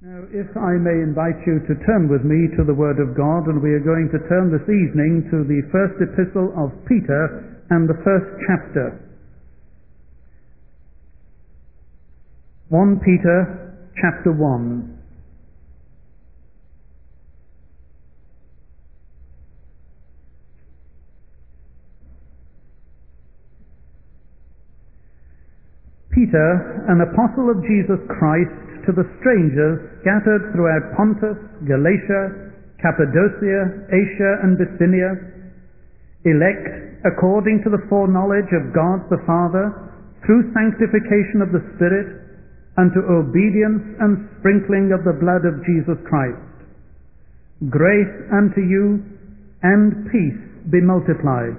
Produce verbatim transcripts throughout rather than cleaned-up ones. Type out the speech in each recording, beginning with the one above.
Now, if I may invite you to turn with me to the Word of God, and we are going to turn this evening to the first epistle of Peter and the first chapter. First Peter chapter one. Peter, an apostle of Jesus Christ, to the strangers scattered throughout Pontus, Galatia, Cappadocia, Asia, and Bithynia, elect according to the foreknowledge of God the Father, through sanctification of the Spirit, unto obedience and sprinkling of the blood of Jesus Christ. Grace unto you, and peace be multiplied.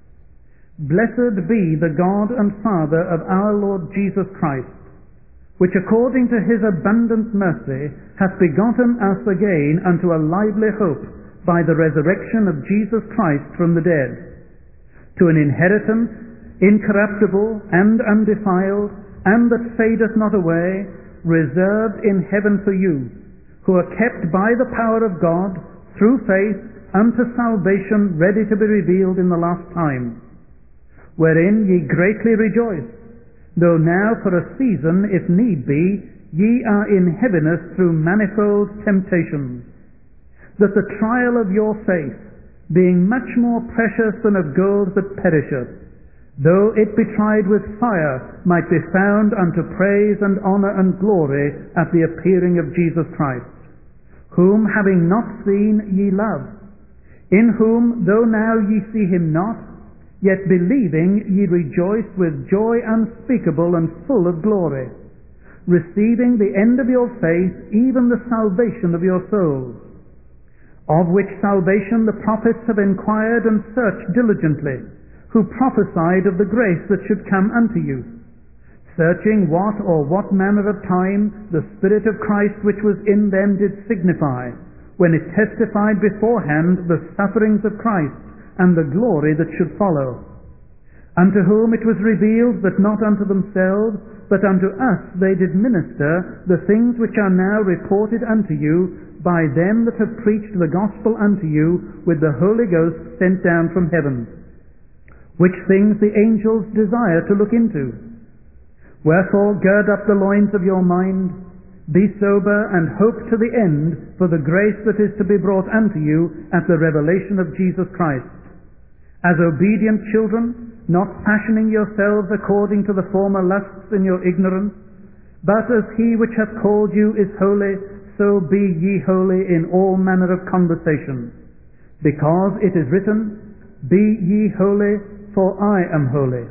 Blessed be the God and Father of our Lord Jesus Christ, which according to his abundant mercy hath begotten us again unto a lively hope by the resurrection of Jesus Christ from the dead, to an inheritance incorruptible and undefiled, and that fadeth not away, reserved in heaven for you, who are kept by the power of God through faith unto salvation, ready to be revealed in the last time, wherein ye greatly rejoice, though now for a season, if need be, ye are in heaviness through manifold temptations, that the trial of your faith, being much more precious than of gold that perisheth, though it be tried with fire, might be found unto praise and honour and glory at the appearing of Jesus Christ, whom having not seen ye love, in whom, though now ye see him not, yet believing ye rejoice with joy unspeakable and full of glory, receiving the end of your faith, even the salvation of your souls, of which salvation the prophets have inquired and searched diligently, who prophesied of the grace that should come unto you, searching what or what manner of time the Spirit of Christ which was in them did signify, when it testified beforehand the sufferings of Christ, and the glory that should follow, unto whom it was revealed that not unto themselves, but unto us they did minister the things which are now reported unto you by them that have preached the gospel unto you with the Holy Ghost sent down from heaven, which things the angels desire to look into. Wherefore gird up the loins of your mind, be sober, and hope to the end for the grace that is to be brought unto you at the revelation of Jesus Christ. As obedient children, not fashioning yourselves according to the former lusts in your ignorance, but as he which hath called you is holy, so be ye holy in all manner of conversation. Because it is written, Be ye holy, for I am holy.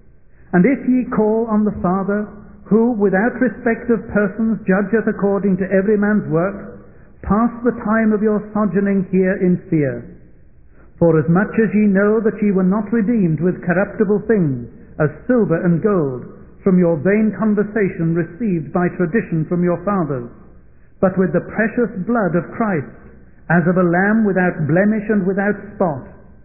And if ye call on the Father, who without respect of persons judgeth according to every man's work, pass the time of your sojourning here in fear. For as much as ye know that ye were not redeemed with corruptible things, as silver and gold, from your vain conversation received by tradition from your fathers, but with the precious blood of Christ, as of a lamb without blemish and without spot,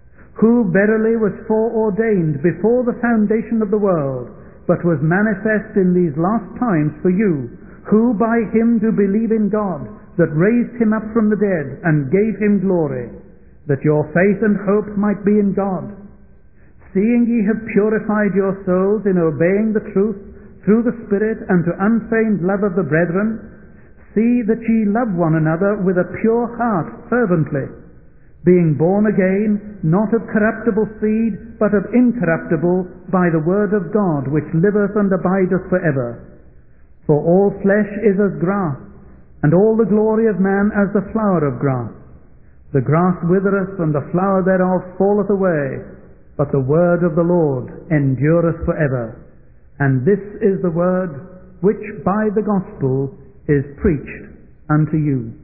who verily was foreordained before the foundation of the world, but was manifest in these last times for you, who by him do believe in God, that raised him up from the dead, and gave him glory, that your faith and hope might be in God. Seeing ye have purified your souls in obeying the truth through the Spirit unto unfeigned love of the brethren, see that ye love one another with a pure heart fervently, being born again, not of corruptible seed, but of incorruptible, by the word of God, which liveth and abideth for ever. For all flesh is as grass, and all the glory of man as the flower of grass. The grass withereth, and the flower thereof falleth away, but the word of the Lord endureth for ever. And this is the word which by the gospel is preached unto you.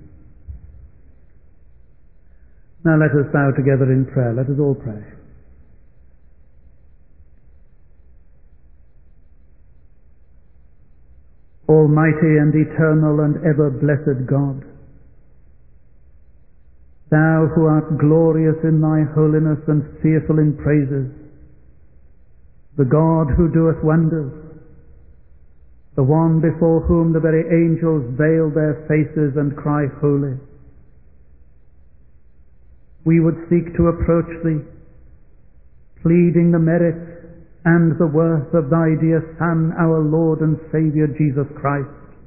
Now let us bow together in prayer. Let us all pray. Almighty and eternal and ever blessed God, Thou who art glorious in thy holiness and fearful in praises, the God who doeth wonders, the one before whom the very angels veil their faces and cry, Holy. We would seek to approach thee, pleading the merits and the worth of thy dear Son, our Lord and Saviour, Jesus Christ.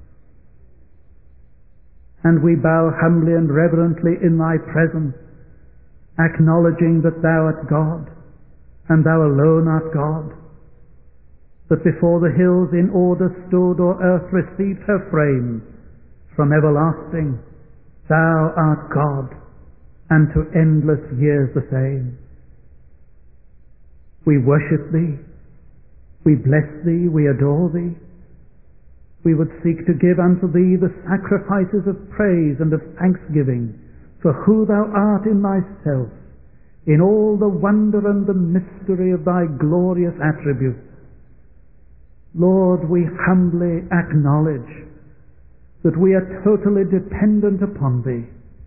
And we bow humbly and reverently in thy presence, acknowledging that thou art God, and thou alone art God, that before the hills in order stood, or earth received her frame, from everlasting thou art God, and to endless years the same. We worship thee, we bless thee, we adore thee. We would seek to give unto thee the sacrifices of praise and of thanksgiving for who thou art in thyself, in all the wonder and the mystery of thy glorious attributes. Lord, we humbly acknowledge that we are totally dependent upon thee.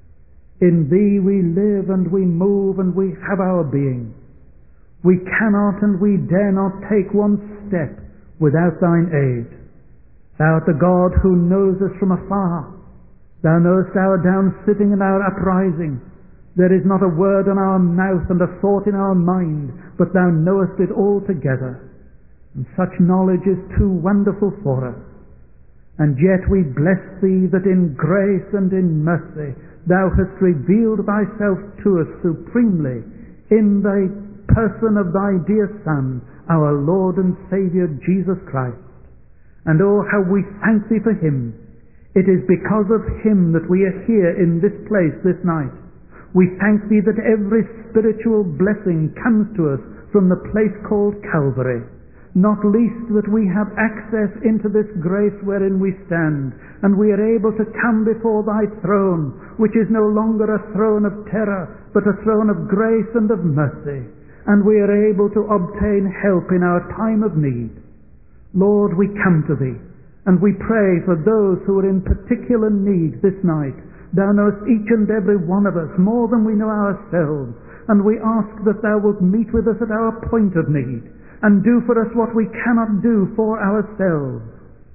In thee we live and we move and we have our being. We cannot and we dare not take one step without thine aid. Thou art the God who knows us from afar. Thou knowest our down sitting and our uprising. There is not a word on our mouth and a thought in our mind, but thou knowest it all together. And such knowledge is too wonderful for us. And yet we bless thee that in grace and in mercy thou hast revealed thyself to us supremely in the person of thy dear Son, our Lord and Saviour, Jesus Christ. And oh, how we thank thee for him. It is because of him that we are here in this place this night. We thank thee that every spiritual blessing comes to us from the place called Calvary, not least that we have access into this grace wherein we stand, and we are able to come before thy throne, which is no longer a throne of terror, but a throne of grace and of mercy, and we are able to obtain help in our time of need. Lord, we come to thee, and we pray for those who are in particular need this night. Thou knowest each and every one of us more than we know ourselves, and we ask that thou wilt meet with us at our point of need, and do for us what we cannot do for ourselves.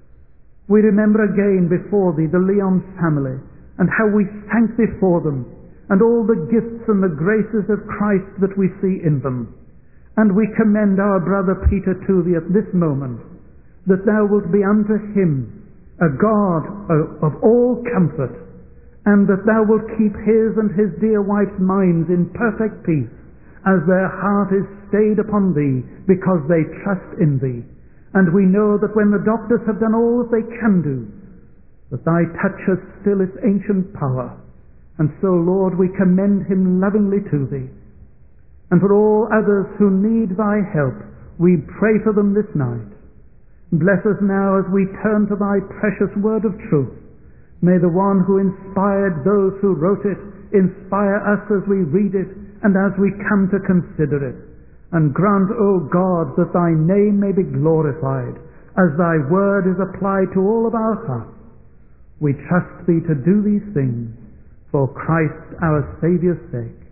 We remember again before thee the Leon family, and how we thank thee for them, and all the gifts and the graces of Christ that we see in them. And we commend our brother Peter to thee at this moment, that thou wilt be unto him a God of all comfort, and that thou wilt keep his and his dear wife's minds in perfect peace, as their heart is stayed upon thee, because they trust in thee. And we know that when the doctors have done all that they can do, that thy touch has still its ancient power. And so, Lord, we commend him lovingly to thee. And for all others who need thy help, we pray for them this night. Bless us now as we turn to thy precious word of truth. May the one who inspired those who wrote it inspire us as we read it and as we come to consider it. And grant, O God, that thy name may be glorified as thy word is applied to all of our hearts. We trust thee to do these things for Christ our Saviour's sake.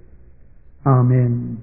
Amen.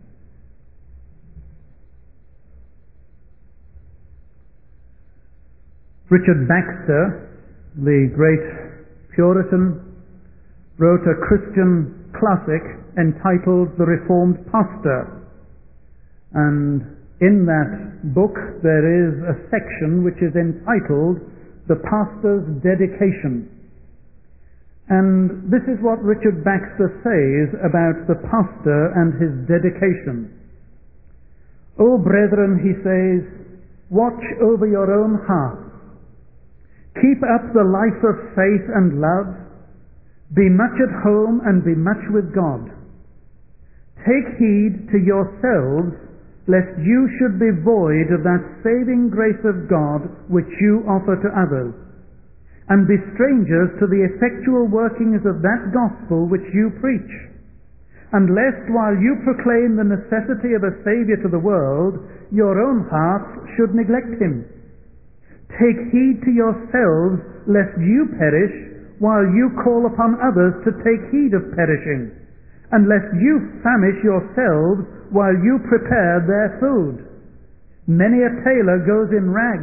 Richard Baxter, the great Puritan, wrote a Christian classic entitled The Reformed Pastor. And in that book there is a section which is entitled The Pastor's Dedication. And this is what Richard Baxter says about the pastor and his dedication. O brethren, he says, watch over your own hearts. Keep up the life of faith and love. Be much at home and be much with God. Take heed to yourselves, lest you should be void of that saving grace of God which you offer to others, and be strangers to the effectual workings of that gospel which you preach. And lest while you proclaim the necessity of a Saviour to the world, your own hearts should neglect him. Take heed to yourselves, lest you perish, while you call upon others to take heed of perishing, and lest you famish yourselves while you prepare their food. Many a tailor goes in rags,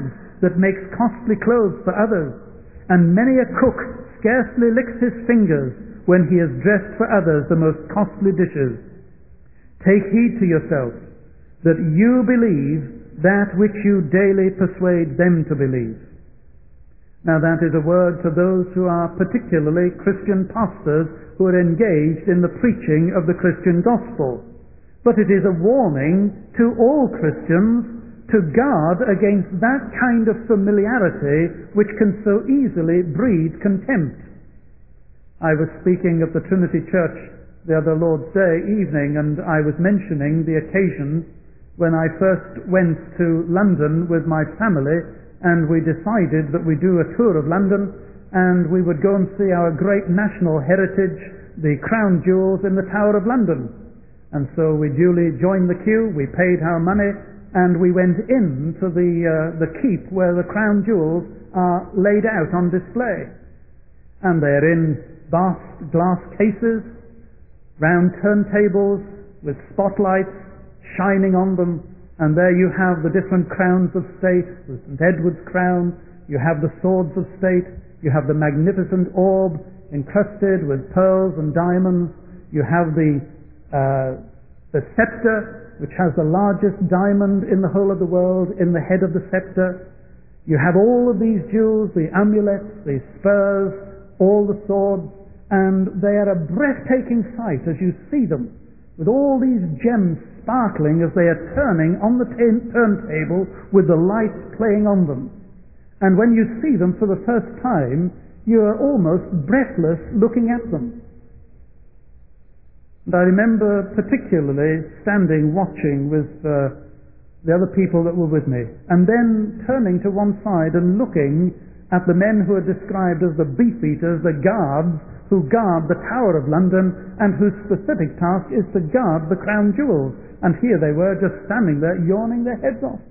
that makes costly clothes for others, and many a cook scarcely licks his fingers when he has dressed for others the most costly dishes. Take heed to yourself, that you believe that which you daily persuade them to believe. Now that is a word to those who are particularly Christian pastors who are engaged in the preaching of the Christian gospel. But it is a warning to all Christians to guard against that kind of familiarity which can so easily breed contempt. I was speaking of the Trinity Church the other Lord's Day evening, and I was mentioning the occasion when I first went to London with my family, and we decided that we'd do a tour of London, and we would go and see our great national heritage, the crown jewels in the Tower of London. And so we duly joined the queue, we paid our money, and we went in to the, uh, the keep where the crown jewels are laid out on display. And they're in vast glass cases, round turntables with spotlights shining on them, and there you have the different crowns of state, the Saint Edward's crown, you have the swords of state, you have the magnificent orb encrusted with pearls and diamonds, you have the, uh, the scepter, which has the largest diamond in the whole of the world in the head of the scepter. You have all of these jewels, the amulets, the spurs, all the swords, and they are a breathtaking sight as you see them, with all these gems sparkling as they are turning on the t- turntable with the lights playing on them. And when you see them for the first time, you are almost breathless looking at them. And I remember particularly standing watching with uh, the other people that were with me, and then turning to one side and looking at the men who are described as the beefeaters, the guards, who guard the Tower of London, and whose specific task is to guard the crown jewels. And here they were just standing there, yawning their heads off.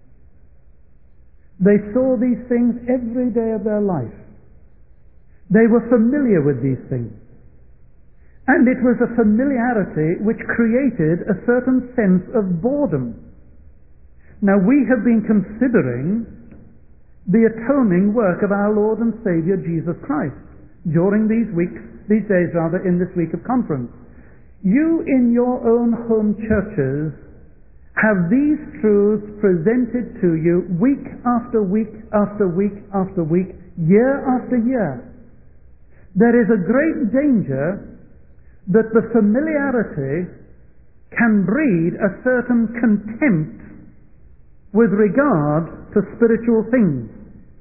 They saw these things every day of their life. They were familiar with these things. And it was a familiarity which created a certain sense of boredom. Now we have been considering the atoning work of our Lord and Saviour Jesus Christ during these weeks, these days rather, in this week of conference. You in your own home churches have these truths presented to you week after week after week after week, year after year. There is a great danger that the familiarity can breed a certain contempt with regard to spiritual things.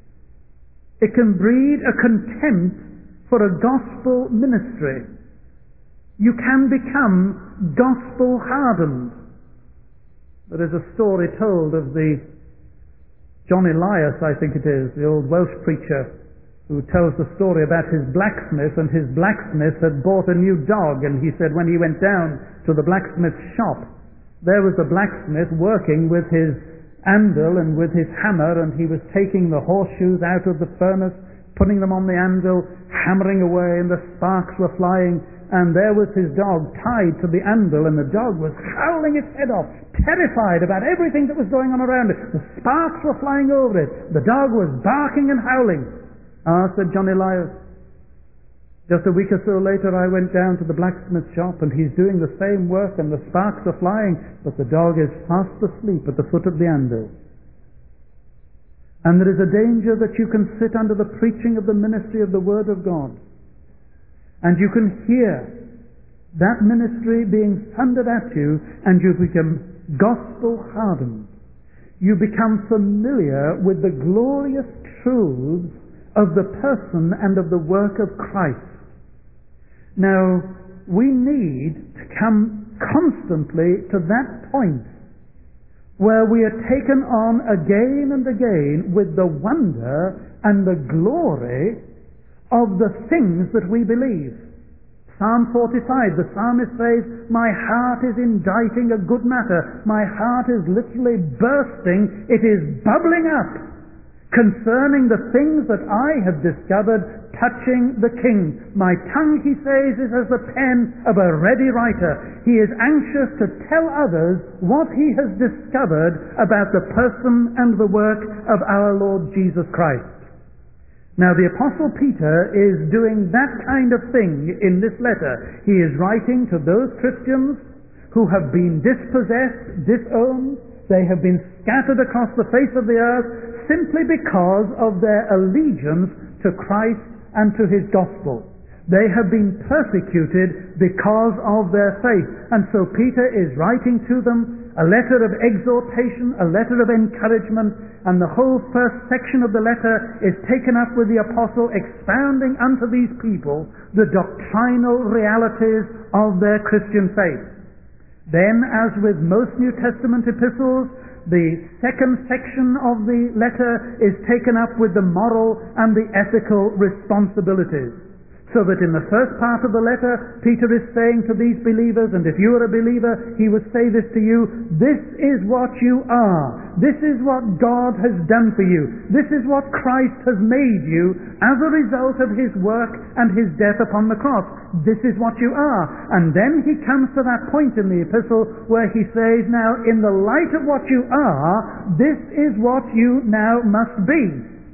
It can breed a contempt for a gospel ministry. You can become gospel hardened. There is a story told of the John Elias, I think it is, the old Welsh preacher, who tells the story about his blacksmith, and his blacksmith had bought a new dog, and he said when he went down to the blacksmith's shop, there was the blacksmith working with his anvil and with his hammer, and he was taking the horseshoes out of the furnace, putting them on the anvil, hammering away, and the sparks were flying, and there was his dog tied to the anvil, and the dog was howling its head off, terrified about everything that was going on around it. The sparks were flying over it. The dog was barking and howling. Ah, said John Elias, just a week or so later I went down to the blacksmith shop, and he's doing the same work, and the sparks are flying, but the dog is fast asleep at the foot of the anvil. And there is a danger that you can sit under the preaching of the ministry of the Word of God, and you can hear that ministry being thundered at you, and you become gospel hardened. You become familiar with the glorious truths of the person and of the work of Christ. Now, we need to come constantly to that point where we are taken on again and again with the wonder and the glory of the things that we believe. Psalm forty-five, the psalmist says, my heart is inditing a good matter. My heart is literally bursting. It is bubbling up. concerning the things that I have discovered touching the king. My tongue, he says, is as the pen of a ready writer. He is anxious to tell others what he has discovered about the person and the work of our Lord Jesus Christ. Now, the Apostle Peter is doing that kind of thing in this letter. He is writing to those Christians who have been dispossessed, disowned. They have been scattered across the face of the earth simply because of their allegiance to Christ and to his gospel. They have been persecuted because of their faith. And so Peter is writing to them a letter of exhortation, a letter of encouragement, and the whole first section of the letter is taken up with the apostle expounding unto these people the doctrinal realities of their Christian faith. Then, as with most New Testament epistles, the second section of the letter is taken up with the moral and the ethical responsibilities. So that in the first part of the letter, Peter is saying to these believers, and if you are a believer, he would say this to you, this is what you are. This is what God has done for you. This is what Christ has made you as a result of his work and his death upon the cross. This is what you are. And then he comes to that point in the epistle where he says, now, in the light of what you are, this is what you now must be.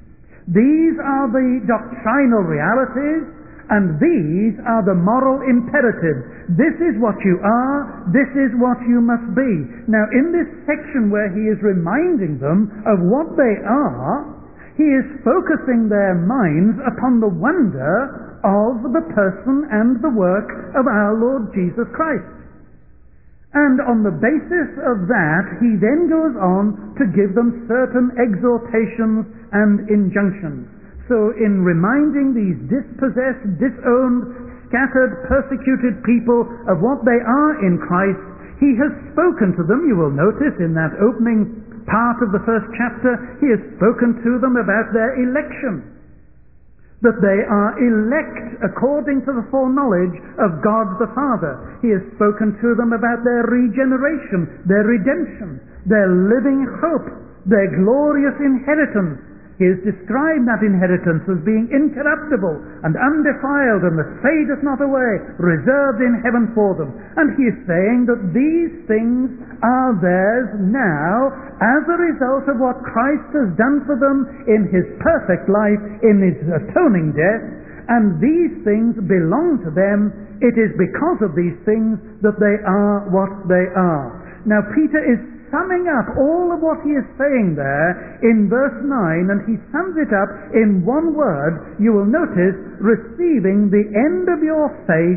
These are the doctrinal realities, and these are the moral imperatives. This is what you are, this is what you must be. Now, in this section where he is reminding them of what they are, he is focusing their minds upon the wonder of the person and the work of our Lord Jesus Christ. And on the basis of that, he then goes on to give them certain exhortations and injunctions. So in reminding these dispossessed, disowned, scattered, persecuted people of what they are in Christ, he has spoken to them. You will notice in that opening part of the first chapter, he has spoken to them about their election. That they are elect according to the foreknowledge of God the Father. He has spoken to them about their regeneration, their redemption, their living hope, their glorious inheritance. He has described that inheritance as being incorruptible and undefiled and that fadeth not away, reserved in heaven for them. And he is saying that these things are theirs now as a result of what Christ has done for them in his perfect life, in his atoning death, and these things belong to them. It is because of these things that they are what they are. Now, Peter is summing up all of what he is saying there in verse nine, and he sums it up in one word. You will notice, receiving the end of your faith,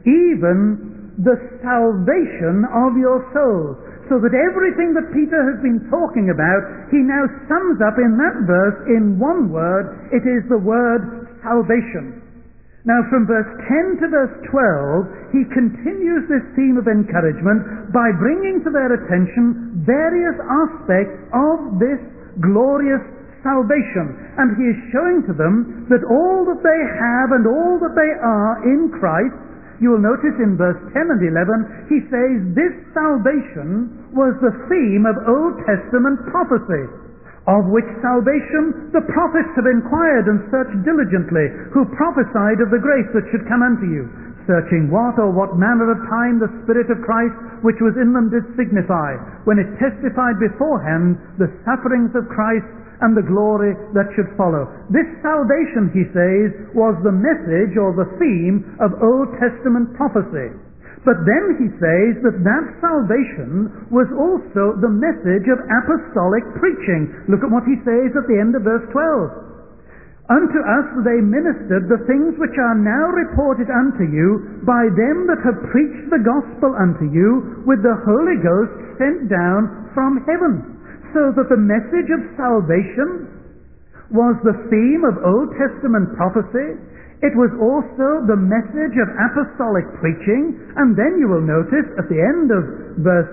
even the salvation of your souls. So that everything that Peter has been talking about, he now sums up in that verse in one word. It is the word salvation. Now, from verse ten to verse twelve, he continues this theme of encouragement by bringing to their attention various aspects of this glorious salvation. And he is showing to them that all that they have and all that they are in Christ, you will notice in verse ten and eleven, he says this salvation was the theme of Old Testament prophecy, of which salvation the prophets have inquired and searched diligently, who prophesied of the grace that should come unto you, searching what or what manner of time the Spirit of Christ which was in them did signify, when it testified beforehand the sufferings of Christ and the glory that should follow. This salvation, he says, was the message or the theme of Old Testament prophecy. But then he says that that salvation was also the message of apostolic preaching. Look at what he says at the end of verse twelve. Unto us they ministered the things which are now reported unto you by them that have preached the gospel unto you with the Holy Ghost sent down from heaven. So that the message of salvation was the theme of Old Testament prophecy. It was also the message of apostolic preaching, and then you will notice at the end of verse,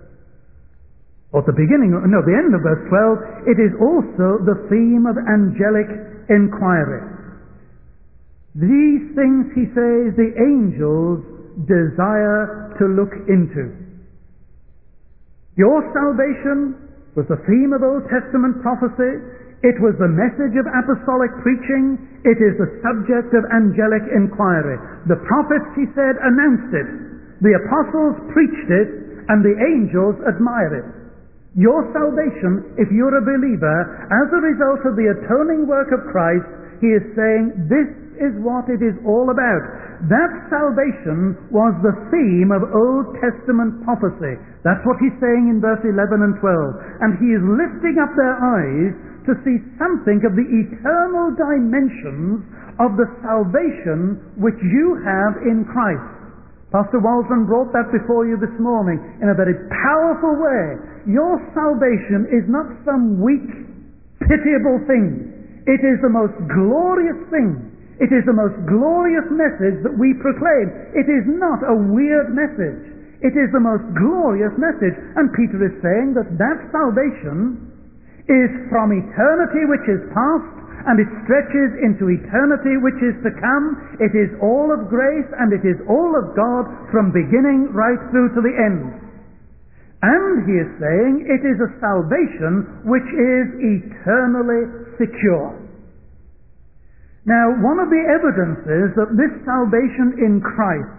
or at the beginning, no, the end of verse twelve, it is also the theme of angelic inquiry. These things, he says, the angels desire to look into. Your salvation was the theme of Old Testament prophecy. It was the message of apostolic preaching. It is the subject of angelic inquiry. The prophets, he said, announced it. The apostles preached it, and the angels admire it. Your salvation, if you're a believer, as a result of the atoning work of Christ, he is saying, this is what it is all about. That salvation was the theme of Old Testament prophecy. That's what he's saying in verse eleven and twelve. And he is lifting up their eyes to see something of the eternal dimensions of the salvation which you have in Christ. Pastor Waldron brought that before you this morning in a very powerful way. Your salvation is not some weak, pitiable thing. It is the most glorious thing. It is the most glorious message that we proclaim. It is not a weird message. It is the most glorious message. And Peter is saying that that salvation is from eternity which is past, and it stretches into eternity which is to come. It is all of grace, and it is all of God from beginning right through to the end. And he is saying it is a salvation which is eternally secure. Now, one of the evidences that this salvation in Christ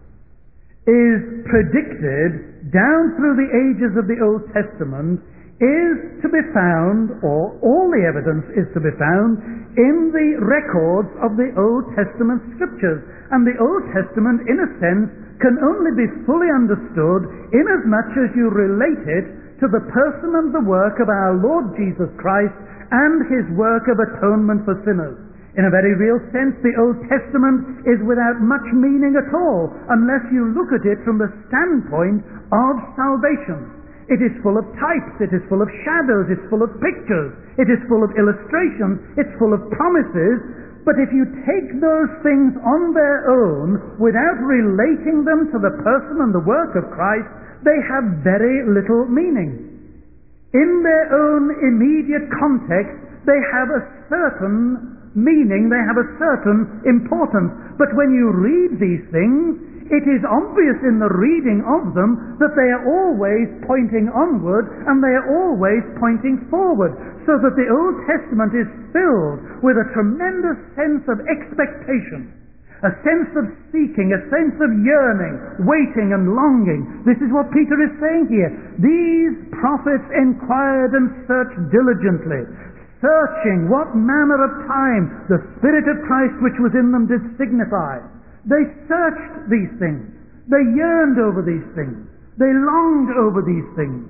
is predicted down through the ages of the Old Testament is to be found, or all the evidence is to be found, in the records of the Old Testament scriptures. And the Old Testament, in a sense, can only be fully understood inasmuch as you relate it to the person and the work of our Lord Jesus Christ and his work of atonement for sinners. In a very real sense, the Old Testament is without much meaning at all unless you look at it from the standpoint of salvation. It is full of types, it is full of shadows, it's full of pictures, it is full of illustrations, it's full of promises. But if you take those things on their own without relating them to the person and the work of Christ, they have very little meaning. In their own immediate context, they have a certain meaning, they have a certain importance. But when you read these things, it is obvious in the reading of them that they are always pointing onward and they are always pointing forward, so that the Old Testament is filled with a tremendous sense of expectation, a sense of seeking, a sense of yearning, waiting and longing. This is what Peter is saying here. These prophets inquired and searched diligently, searching what manner of time the Spirit of Christ which was in them did signify. They searched these things. They yearned over these things. They longed over these things.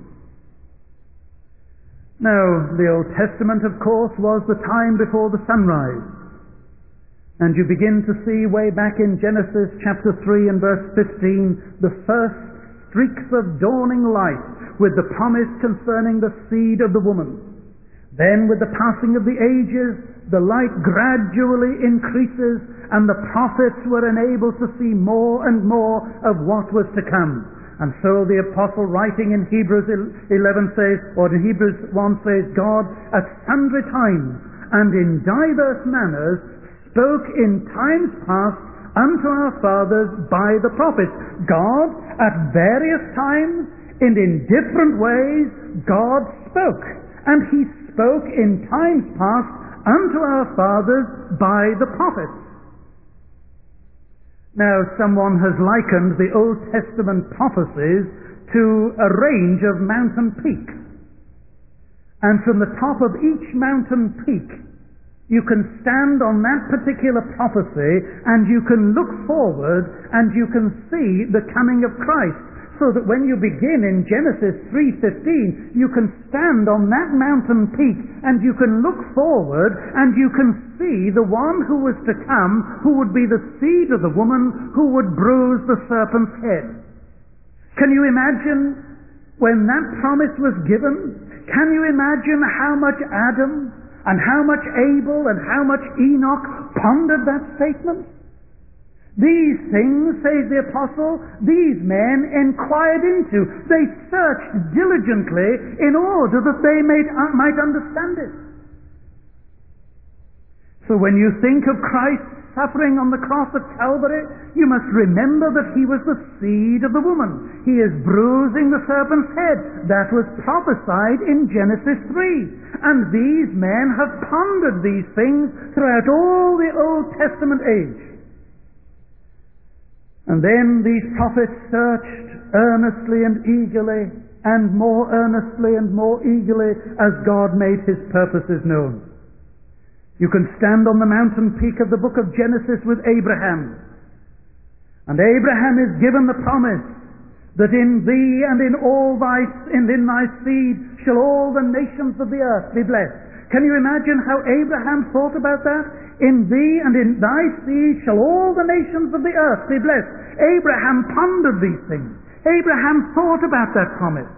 Now, the Old Testament, of course, was the time before the sunrise. And you begin to see way back in Genesis chapter three and verse fifteen, the first streaks of dawning light with the promise concerning the seed of the woman. Then, with the passing of the ages, the light gradually increases, and the prophets were enabled to see more and more of what was to come. And so the apostle, writing in Hebrews eleven says, or in Hebrews one says, God at sundry times and in diverse manners spoke in times past unto our fathers by the prophets. God at various times and in different ways, God spoke. And he spoke in times past unto our fathers by the prophets. Now, someone has likened the Old Testament prophecies to a range of mountain peaks. And from the top of each mountain peak, you can stand on that particular prophecy and you can look forward and you can see the coming of Christ. So that when you begin in Genesis three fifteen, you can stand on that mountain peak and you can look forward and you can see the one who was to come, who would be the seed of the woman, who would bruise the serpent's head. Can you imagine when that promise was given? Can you imagine how much Adam and how much Abel and how much Enoch pondered that statement? These things, says the apostle, these men inquired into. They searched diligently in order that they might, uh, might understand it. So when you think of Christ's suffering on the cross at Calvary, you must remember that he was the seed of the woman. He is bruising the serpent's head. That was prophesied in Genesis three. And these men have pondered these things throughout all the Old Testament age. And then these prophets searched earnestly and eagerly, and more earnestly and more eagerly as God made his purposes known. You can stand on the mountain peak of the book of Genesis with Abraham. And Abraham is given the promise that in thee and in all thy, and in thy seed shall all the nations of the earth be blessed. Can you imagine how Abraham thought about that? In thee and in thy seed shall all the nations of the earth be blessed. Abraham pondered these things. Abraham thought about that promise.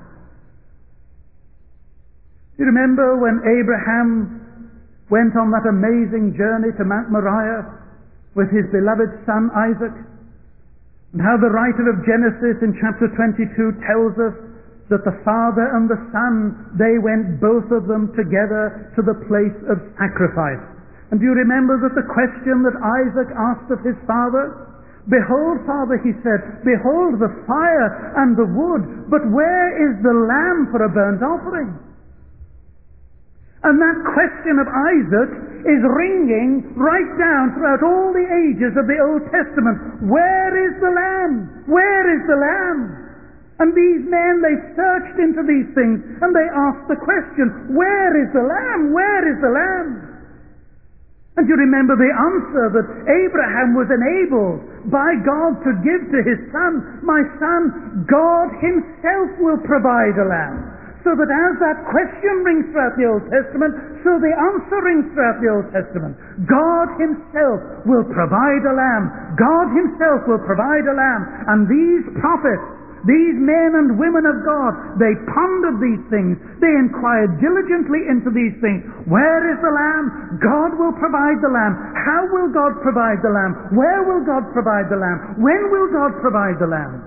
You remember when Abraham went on that amazing journey to Mount Moriah with his beloved son Isaac, and how the writer of Genesis in chapter twenty-two tells us that the father and the son, they went both of them together to the place of sacrifice. And do you remember that the question that Isaac asked of his father? Behold, father, he said, behold the fire and the wood, but where is the lamb for a burnt offering? And that question of Isaac is ringing right down throughout all the ages of the Old Testament. Where is the lamb? Where is the lamb? And these men, they searched into these things and they asked the question, where is the lamb? Where is the lamb? And you remember the answer that Abraham was enabled by God to give to his son. My son, God himself will provide a lamb. So that as that question rings throughout the Old Testament, so the answer rings throughout the Old Testament. God himself will provide a lamb. God himself will provide a lamb. And these prophets, these men and women of God, they pondered these things. They inquired diligently into these things. Where is the lamb? God will provide the lamb. How will God provide the lamb? Where will God provide the lamb? When will God provide the lamb?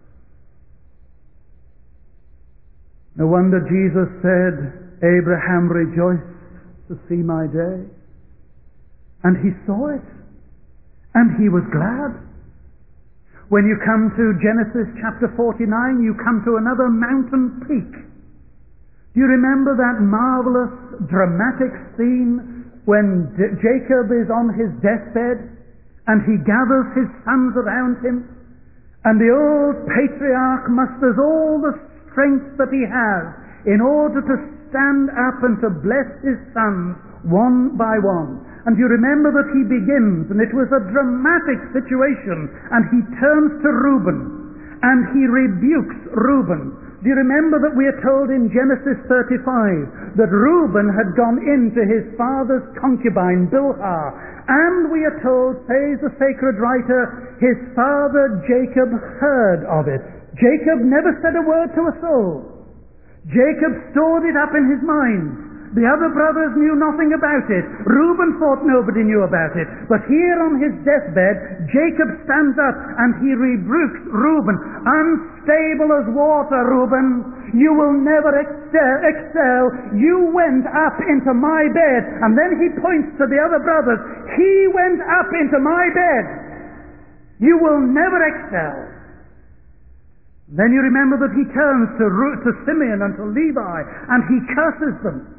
No wonder Jesus said, Abraham rejoiced to see my day. And he saw it. And he was glad. When you come to Genesis chapter forty-nine, you come to another mountain peak. Do you remember that marvelous, dramatic scene when D- Jacob is on his deathbed and he gathers his sons around him, and the old patriarch musters all the strength that he has in order to stand up and to bless his sons one by one. And you remember that he begins, and it was a dramatic situation, and he turns to Reuben and he rebukes Reuben. Do you remember that we are told in Genesis thirty-five that Reuben had gone into his father's concubine Bilhah, and we are told, says the sacred writer, his father Jacob heard of it. Jacob never said a word to a soul. Jacob stored it up in his mind. The other brothers knew nothing about it. Reuben thought nobody knew about it. But here on his deathbed, Jacob stands up and he rebukes Reuben. Unstable as water, Reuben. You will never excel, excel. You went up into my bed. And then he points to the other brothers. He went up into my bed. You will never excel. Then you remember that he turns to, to Simeon and to Levi and he curses them.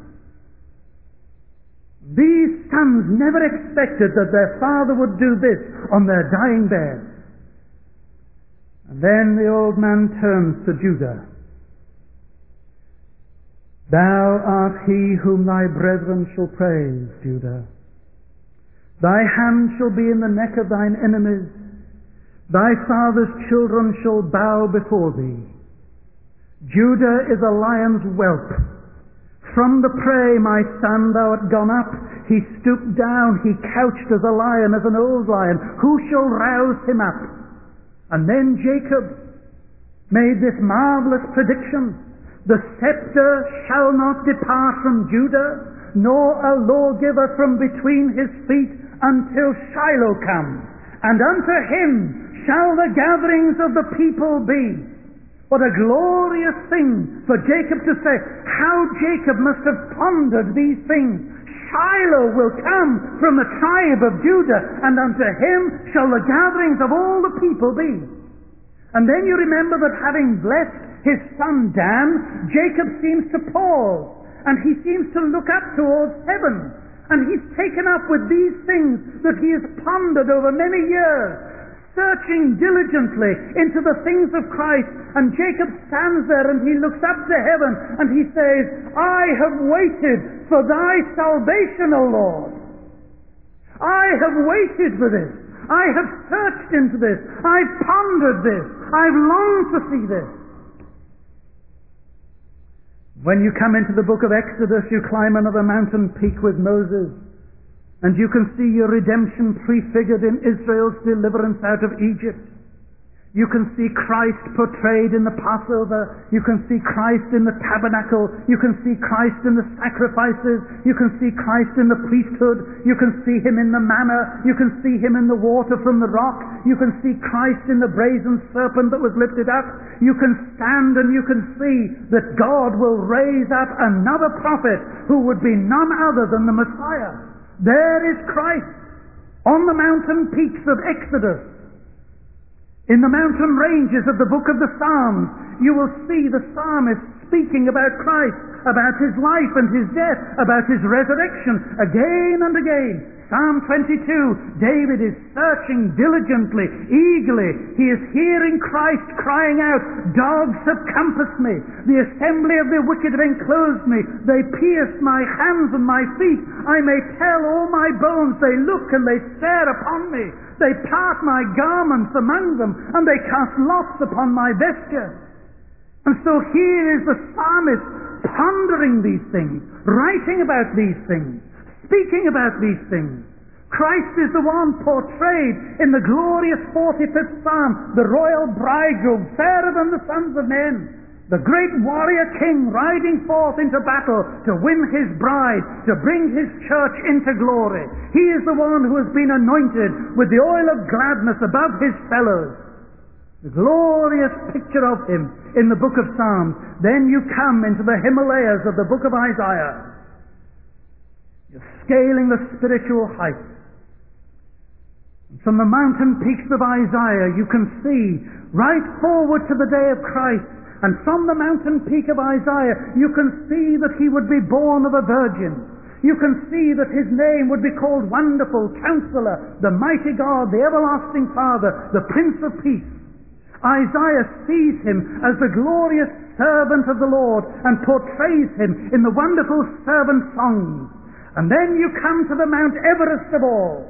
These sons never expected that their father would do this on their dying bed. And then the old man turns to Judah. Thou art he whom thy brethren shall praise, Judah. Thy hand shall be in the neck of thine enemies. Thy father's children shall bow before thee. Judah is a lion's whelp. From the prey, my son, thou art gone up. He stooped down, he couched as a lion, as an old lion. Who shall rouse him up? And then Jacob made this marvelous prediction. The scepter shall not depart from Judah, nor a lawgiver from between his feet until Shiloh comes. And unto him shall the gatherings of the people be. What a glorious thing for Jacob to say. How Jacob must have pondered these things. Shiloh will come from the tribe of Judah, and unto him shall the gatherings of all the people be. And then you remember that having blessed his son Dan, Jacob seems to pause, and he seems to look up towards heaven, and he's taken up with these things that he has pondered over many years, searching diligently into the things of Christ. And Jacob stands there and he looks up to heaven and he says, I have waited for thy salvation, O Lord. I have waited for this. I have searched into this. I've pondered this. I've longed to see this. When you come into the book of Exodus, you climb another mountain peak with Moses, and you can see your redemption prefigured in Israel's deliverance out of Egypt. You can see Christ portrayed in the Passover. You can see Christ in the tabernacle. You can see Christ in the sacrifices. You can see Christ in the priesthood. You can see him in the manna. You can see him in the water from the rock. You can see Christ in the brazen serpent that was lifted up. You can stand and you can see that God will raise up another prophet who would be none other than the Messiah. There is Christ on the mountain peaks of Exodus. In the mountain ranges of the book of the Psalms, you will see the psalmist speaking about Christ, about his life and his death, about his resurrection, again and again. Psalm twenty-two, David is searching diligently, eagerly. He is hearing Christ crying out, dogs have compassed me. The assembly of the wicked have enclosed me. They pierced my hands and my feet. I may tell all my bones. They look and they stare upon me. They part my garments among them, and they cast lots upon my vesture. And so here is the psalmist pondering these things, writing about these things, speaking about these things. Christ is the one portrayed in the glorious forty-fifth Psalm, the royal bridegroom, fairer than the sons of men. The great warrior king riding forth into battle to win his bride, to bring his church into glory. He is the one who has been anointed with the oil of gladness above his fellows. The glorious picture of him in the book of Psalms. Then you come into the Himalayas of the book of Isaiah. You're scaling the spiritual heights. From the mountain peaks of Isaiah you can see right forward to the day of Christ. And from the mountain peak of Isaiah, you can see that he would be born of a virgin. You can see that his name would be called Wonderful, Counselor, the Mighty God, the Everlasting Father, the Prince of Peace. Isaiah sees him as the glorious servant of the Lord and portrays him in the wonderful servant songs. And then you come to the Mount Everest of all,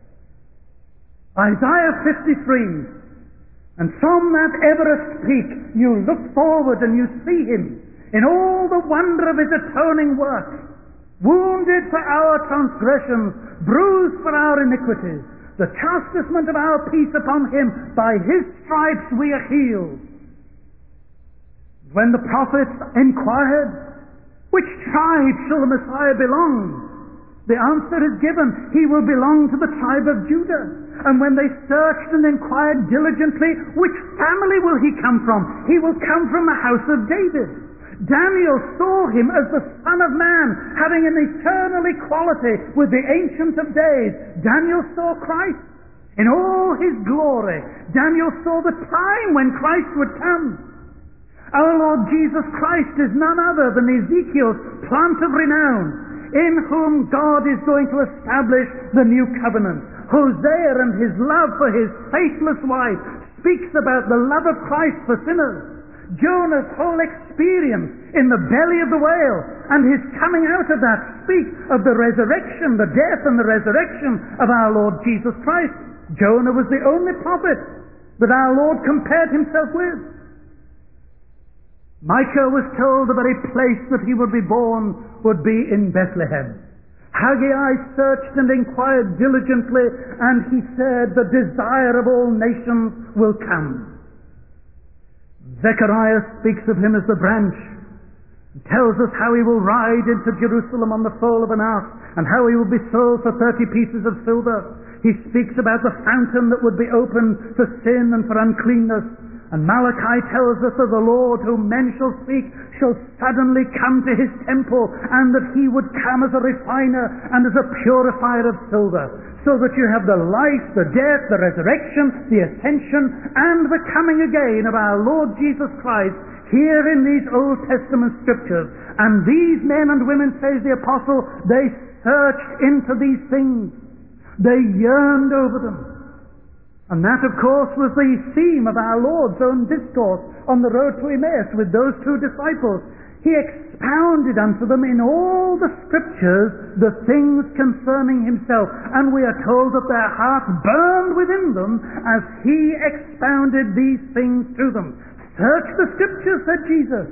Isaiah fifty-three. And from that Everest peak, you look forward and you see him in all the wonder of his atoning work. Wounded for our transgressions, bruised for our iniquities. The chastisement of our peace upon him, by his stripes we are healed. When the prophets inquired, which tribe shall the Messiah belong? The answer is given, he will belong to the tribe of Judah. And when they searched and inquired diligently, which family will he come from? He will come from the house of David. Daniel saw him as the Son of Man, having an eternal equality with the Ancient of Days. Daniel saw Christ in all his glory. Daniel saw the time when Christ would come. Our Lord Jesus Christ is none other than Ezekiel's plant of renown, in whom God is going to establish the new covenant. Hosea and his love for his faithless wife speaks about the love of Christ for sinners. Jonah's whole experience in the belly of the whale and his coming out of that speak of the resurrection, the death and the resurrection of our Lord Jesus Christ. Jonah was the only prophet that our Lord compared himself with. Micah was told the very place that he would be born would be in Bethlehem. Haggai searched and inquired diligently, and he said, the desire of all nations will come. Zechariah speaks of him as the branch, tells us how he will ride into Jerusalem on the foal of an ass, and how he will be sold for thirty pieces of silver. He speaks about the fountain that would be opened for sin and for uncleanness, And Malachi tells us of the Lord whom men shall seek shall suddenly come to his temple, and that he would come as a refiner and as a purifier of silver, so that you have the life, the death, the resurrection, the ascension, and the coming again of our Lord Jesus Christ here in these Old Testament scriptures. And these men and women, says the apostle, they searched into these things. They yearned over them. And that, of course, was the theme of our Lord's own discourse on the road to Emmaus with those two disciples. He expounded unto them in all the scriptures the things concerning himself. And we are told that their hearts burned within them as he expounded these things to them. Search the scriptures, said Jesus.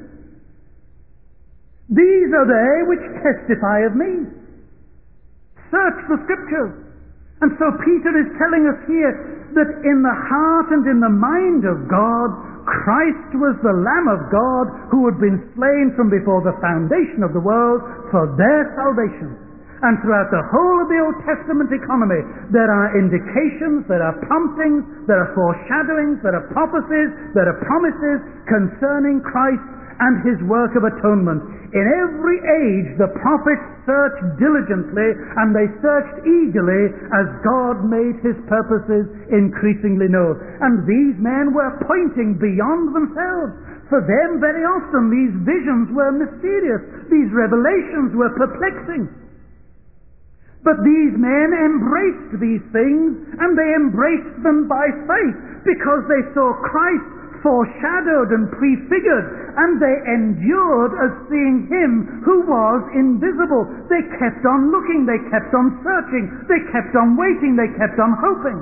These are they which testify of me. Search the scriptures. And so Peter is telling us here that in the heart and in the mind of God, Christ was the Lamb of God who had been slain from before the foundation of the world for their salvation. And throughout the whole of the Old Testament economy, there are indications, there are promptings, there are foreshadowings, there are prophecies, there are promises concerning Christ and his work of atonement. In every age, the prophets searched diligently, and they searched eagerly as God made his purposes increasingly known. And these men were pointing beyond themselves. For them, very often, these visions were mysterious. These revelations were perplexing. But these men embraced these things, and they embraced them by faith, because they saw Christ foreshadowed and prefigured, and they endured as seeing him who was invisible. They kept on looking, they kept on searching, they kept on waiting, they kept on hoping.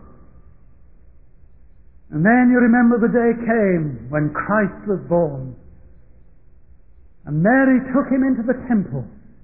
And then you remember the day came when Christ was born, and Mary took him into the temple.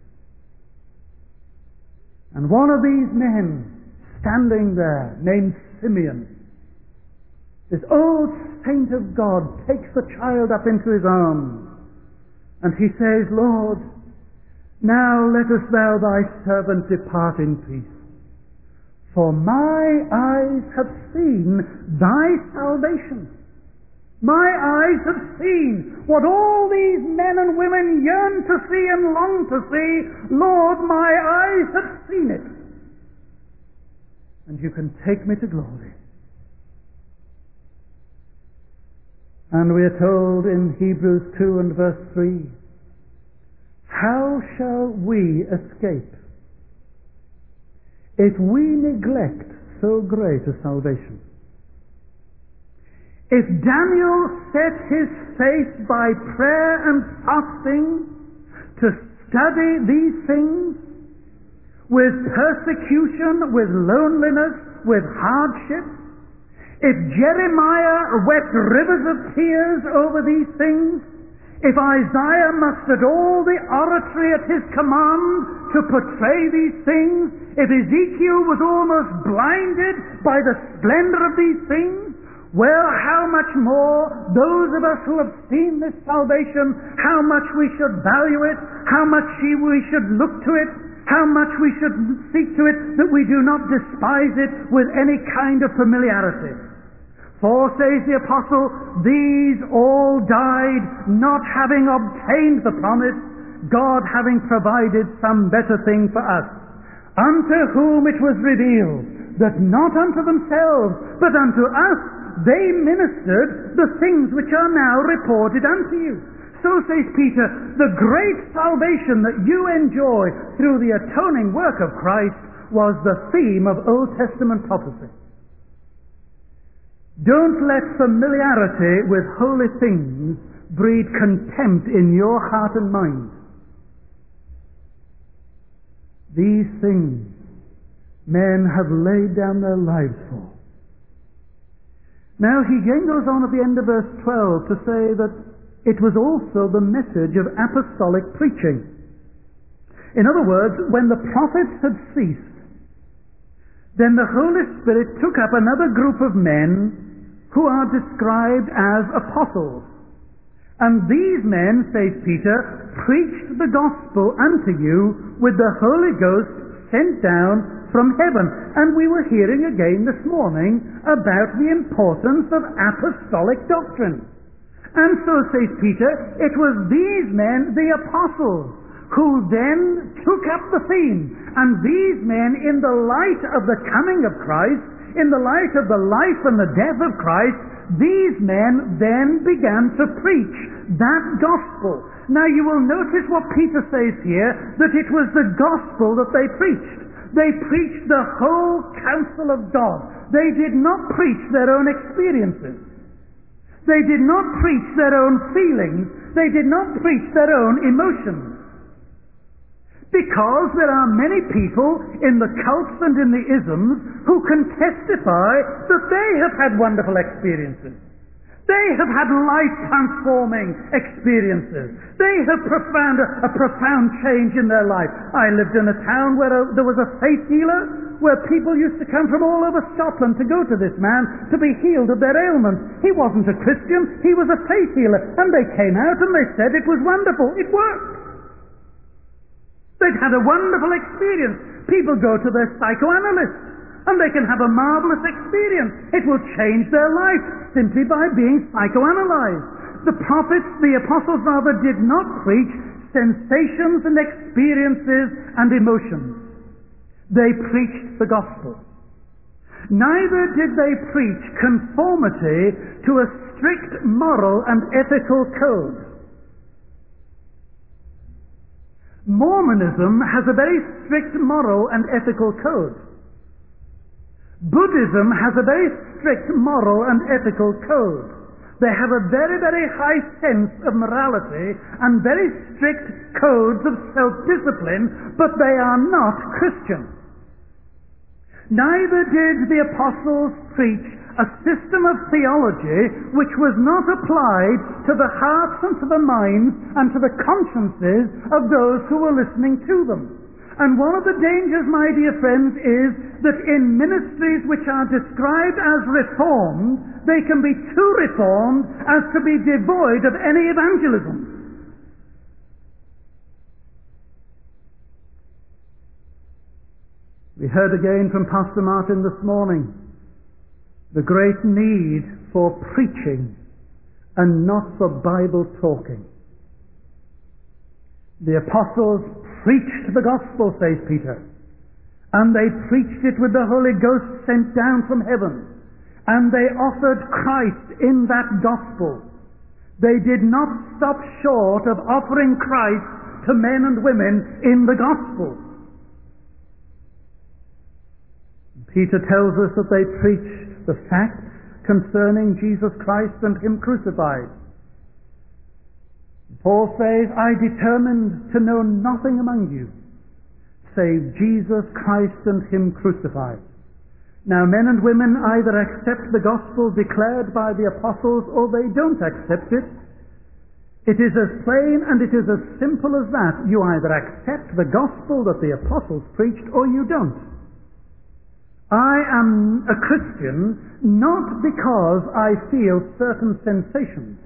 And one of these men standing there, named Simeon, this old saint of God, takes the child up into his arms, and he says, Lord, now lettest thou thy servant depart in peace, for my eyes have seen thy salvation. My eyes have seen what all these men and women yearn to see and long to see. Lord, my eyes have seen it. And you can take me to glory. And we are told in Hebrews two and verse three, how shall we escape if we neglect so great a salvation? If Daniel set his face by prayer and fasting to study these things, with persecution, with loneliness, with hardship, if Jeremiah wept rivers of tears over these things, if Isaiah mustered all the oratory at his command to portray these things, if Ezekiel was almost blinded by the splendor of these things, well, how much more those of us who have seen this salvation, how much we should value it, how much we should look to it, how much we should seek to it, that we do not despise it with any kind of familiarity. For, says the apostle, these all died not having obtained the promise, God having provided some better thing for us, unto whom it was revealed that not unto themselves, but unto us they ministered the things which are now reported unto you. So, says Peter, the great salvation that you enjoy through the atoning work of Christ was the theme of Old Testament prophecy. Don't let familiarity with holy things breed contempt in your heart and mind. These things men have laid down their lives for. Now he again goes on at the end of verse twelve to say that it was also the message of apostolic preaching. In other words, when the prophets had ceased, then the Holy Spirit took up another group of men who are described as apostles. And these men, says Peter, preached the gospel unto you with the Holy Ghost sent down from heaven. And we were hearing again this morning about the importance of apostolic doctrine. And so, says Peter, it was these men, the apostles, who then took up the theme. And these men, in the light of the coming of Christ, in the light of the life and the death of Christ, these men then began to preach that gospel. Now you will notice what Peter says here, that it was the gospel that they preached. They preached the whole counsel of God. They did not preach their own experiences. They did not preach their own feelings. They did not preach their own emotions. Because there are many people in the cults and in the isms who can testify that they have had wonderful experiences. They have had life-transforming experiences. They have profound, a, a profound change in their life. I lived in a town where a, there was a faith healer, where people used to come from all over Scotland to go to this man to be healed of their ailments. He wasn't a Christian, he was a faith healer. And they came out and they said it was wonderful. It worked. They'd had a wonderful experience. People go to their psychoanalyst and they can have a marvelous experience. It will change their life simply by being psychoanalyzed. The prophets, the apostles rather, did not preach sensations and experiences and emotions. They preached the gospel. Neither did they preach conformity to a strict moral and ethical code. Mormonism has a very strict moral and ethical code. Buddhism has a very strict moral and ethical code. They have a very, very high sense of morality and very strict codes of self-discipline, but they are not Christian. Neither did the apostles preach a system of theology which was not applied to the hearts and to the minds and to the consciences of those who were listening to them. And one of the dangers, my dear friends, is that in ministries which are described as reformed, they can be too reformed as to be devoid of any evangelism. We heard again from Pastor Martin this morning the great need for preaching and not for Bible talking. The apostles preached the gospel, says Peter, and they preached it with the Holy Ghost sent down from heaven, and they offered Christ in that gospel. They did not stop short of offering Christ to men and women in the gospel. Peter tells us that they preached the facts concerning Jesus Christ and Him crucified. Paul says, I determined to know nothing among you save Jesus Christ and Him crucified. Now men and women either accept the gospel declared by the apostles or they don't accept it. It is as plain and it is as simple as that. You either accept the gospel that the apostles preached or you don't. I am a Christian not because I feel certain sensations.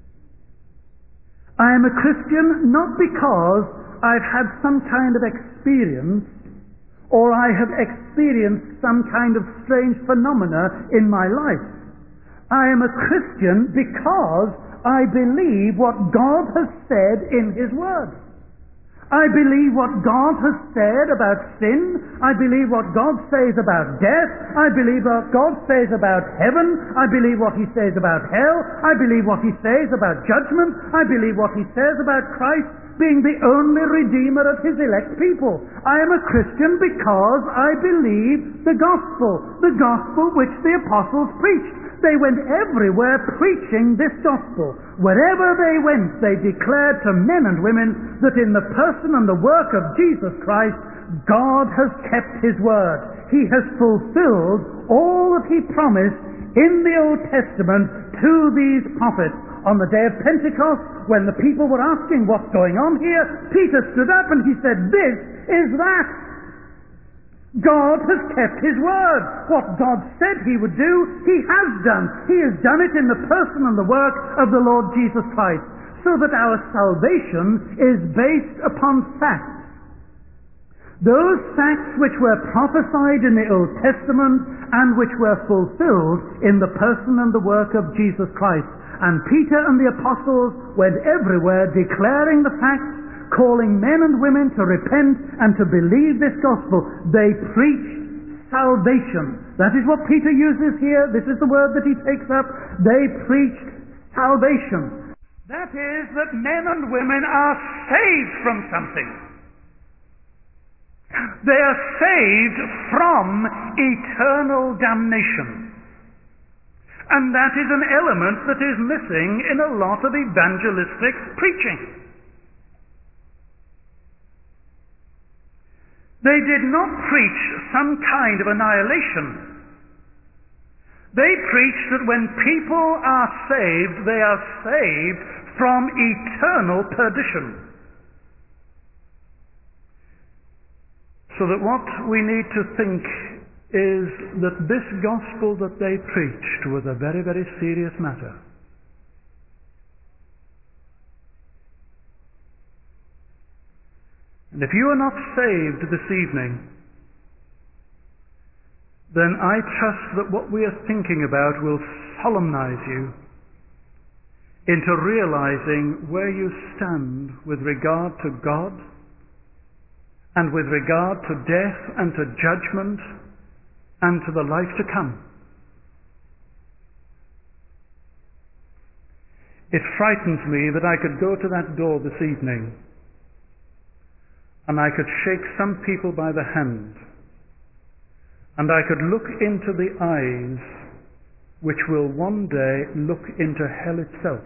I am a Christian not because I've had some kind of experience or I have experienced some kind of strange phenomena in my life. I am a Christian because I believe what God has said in His Word. I believe what God has said about sin. I believe what God says about death. I believe what God says about heaven. I believe what He says about hell. I believe what He says about judgment. I believe what He says about Christ being the only Redeemer of His elect people. I am a Christian because I believe the gospel, the gospel which the apostles preached. They went everywhere preaching this gospel. Wherever they went, they declared to men and women that in the person and the work of Jesus Christ, God has kept His word. He has fulfilled all that He promised in the Old Testament to these prophets. On the day of Pentecost, when the people were asking what's going on here, Peter stood up and he said, this is that. God has kept His word. What God said He would do, He has done. He has done it in the person and the work of the Lord Jesus Christ, so that our salvation is based upon facts. Those facts which were prophesied in the Old Testament and which were fulfilled in the person and the work of Jesus Christ. And Peter and the apostles went everywhere declaring the facts, calling men and women to repent and to believe this gospel. They preached salvation. That is what Peter uses here. This is the word that he takes up. They preached salvation. That is, that men and women are saved from something. They are saved from eternal damnation. And that is an element that is missing in a lot of evangelistic preaching. They did not preach some kind of annihilation. They preached that when people are saved, they are saved from eternal perdition. So that what we need to think is that this gospel that they preached was a very, very serious matter. And if you are not saved this evening, then I trust that what we are thinking about will solemnize you into realizing where you stand with regard to God and with regard to death and to judgment and to the life to come. It frightens me that I could go to that door this evening and I could shake some people by the hand and I could look into the eyes which will one day look into hell itself.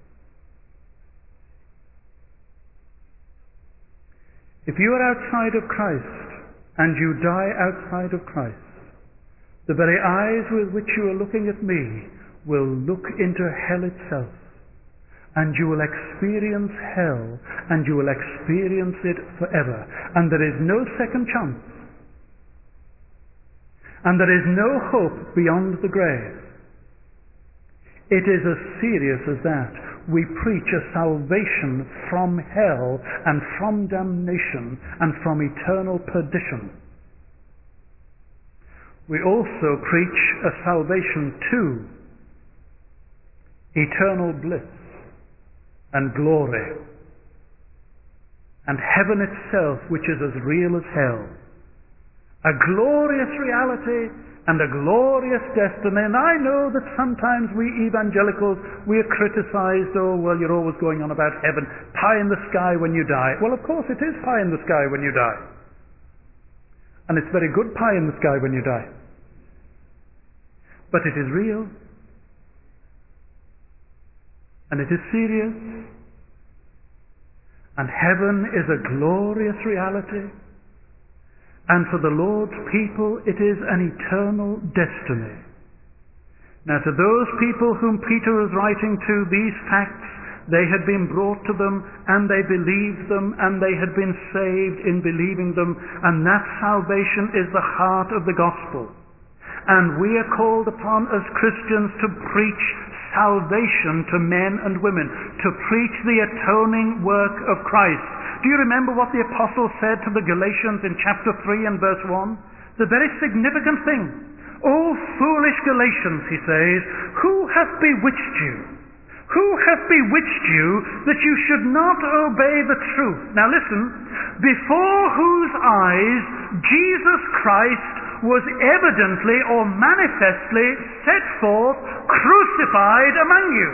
If you are outside of Christ and you die outside of Christ, the very eyes with which you are looking at me will look into hell itself. And you will experience hell, and you will experience it forever. And there is no second chance. And there is no hope beyond the grave. It is as serious as that. We preach a salvation from hell and from damnation and from eternal perdition. We also preach a salvation to eternal bliss and glory and heaven itself, which is as real as hell. A glorious reality and a glorious destiny. And I know that sometimes we evangelicals, we are criticized, oh, well, you're always going on about heaven, pie in the sky when you die. Well, of course it is pie in the sky when you die. And it's very good pie in the sky when you die. But it is real. And it is serious. And heaven is a glorious reality. And for the Lord's people, it is an eternal destiny. Now, to those people whom Peter was writing to, these facts, they had been brought to them, and they believed them, and they had been saved in believing them, and that salvation is the heart of the gospel. And we are called upon as Christians to preach salvation to men and women, to preach the atoning work of Christ. Do you remember what the apostle said to the Galatians in chapter three and verse one? The very significant thing. "O foolish Galatians," he says, "who hath bewitched you? Who hath bewitched you that you should not obey the truth?" Now listen, before whose eyes Jesus Christ was evidently or manifestly set forth, crucified among you.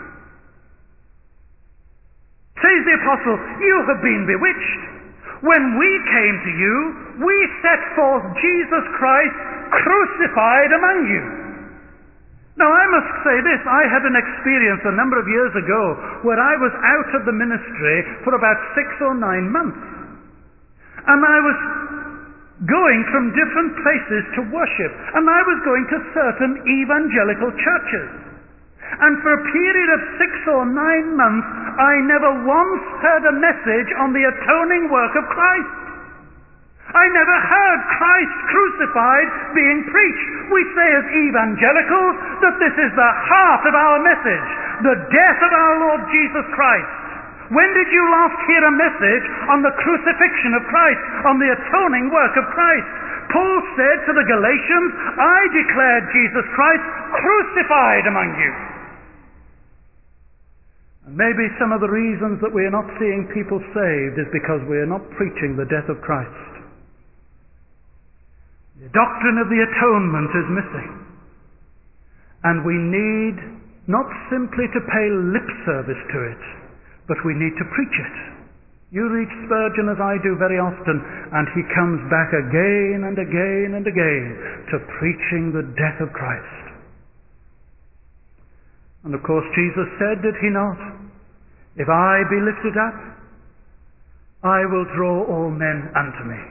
Says the apostle, you have been bewitched. When we came to you, we set forth Jesus Christ crucified among you. Now I must say this, I had an experience a number of years ago where I was out of the ministry for about six or nine months. And I was going from different places to worship, and I was going to certain evangelical churches. And for a period of six or nine months, I never once heard a message on the atoning work of Christ. I never heard Christ crucified being preached. We say as evangelicals that this is the heart of our message, the death of our Lord Jesus Christ. When did you last hear a message on the crucifixion of Christ, on the atoning work of Christ? Paul said to the Galatians, I declared Jesus Christ crucified among you. And maybe some of the reasons that we are not seeing people saved is because we are not preaching the death of Christ. The doctrine of the atonement is missing. And we need not simply to pay lip service to it, but we need to preach it. You read Spurgeon as I do very often, and he comes back again and again and again to preaching the death of Christ. And of course Jesus said, did he not? If I be lifted up, I will draw all men unto me.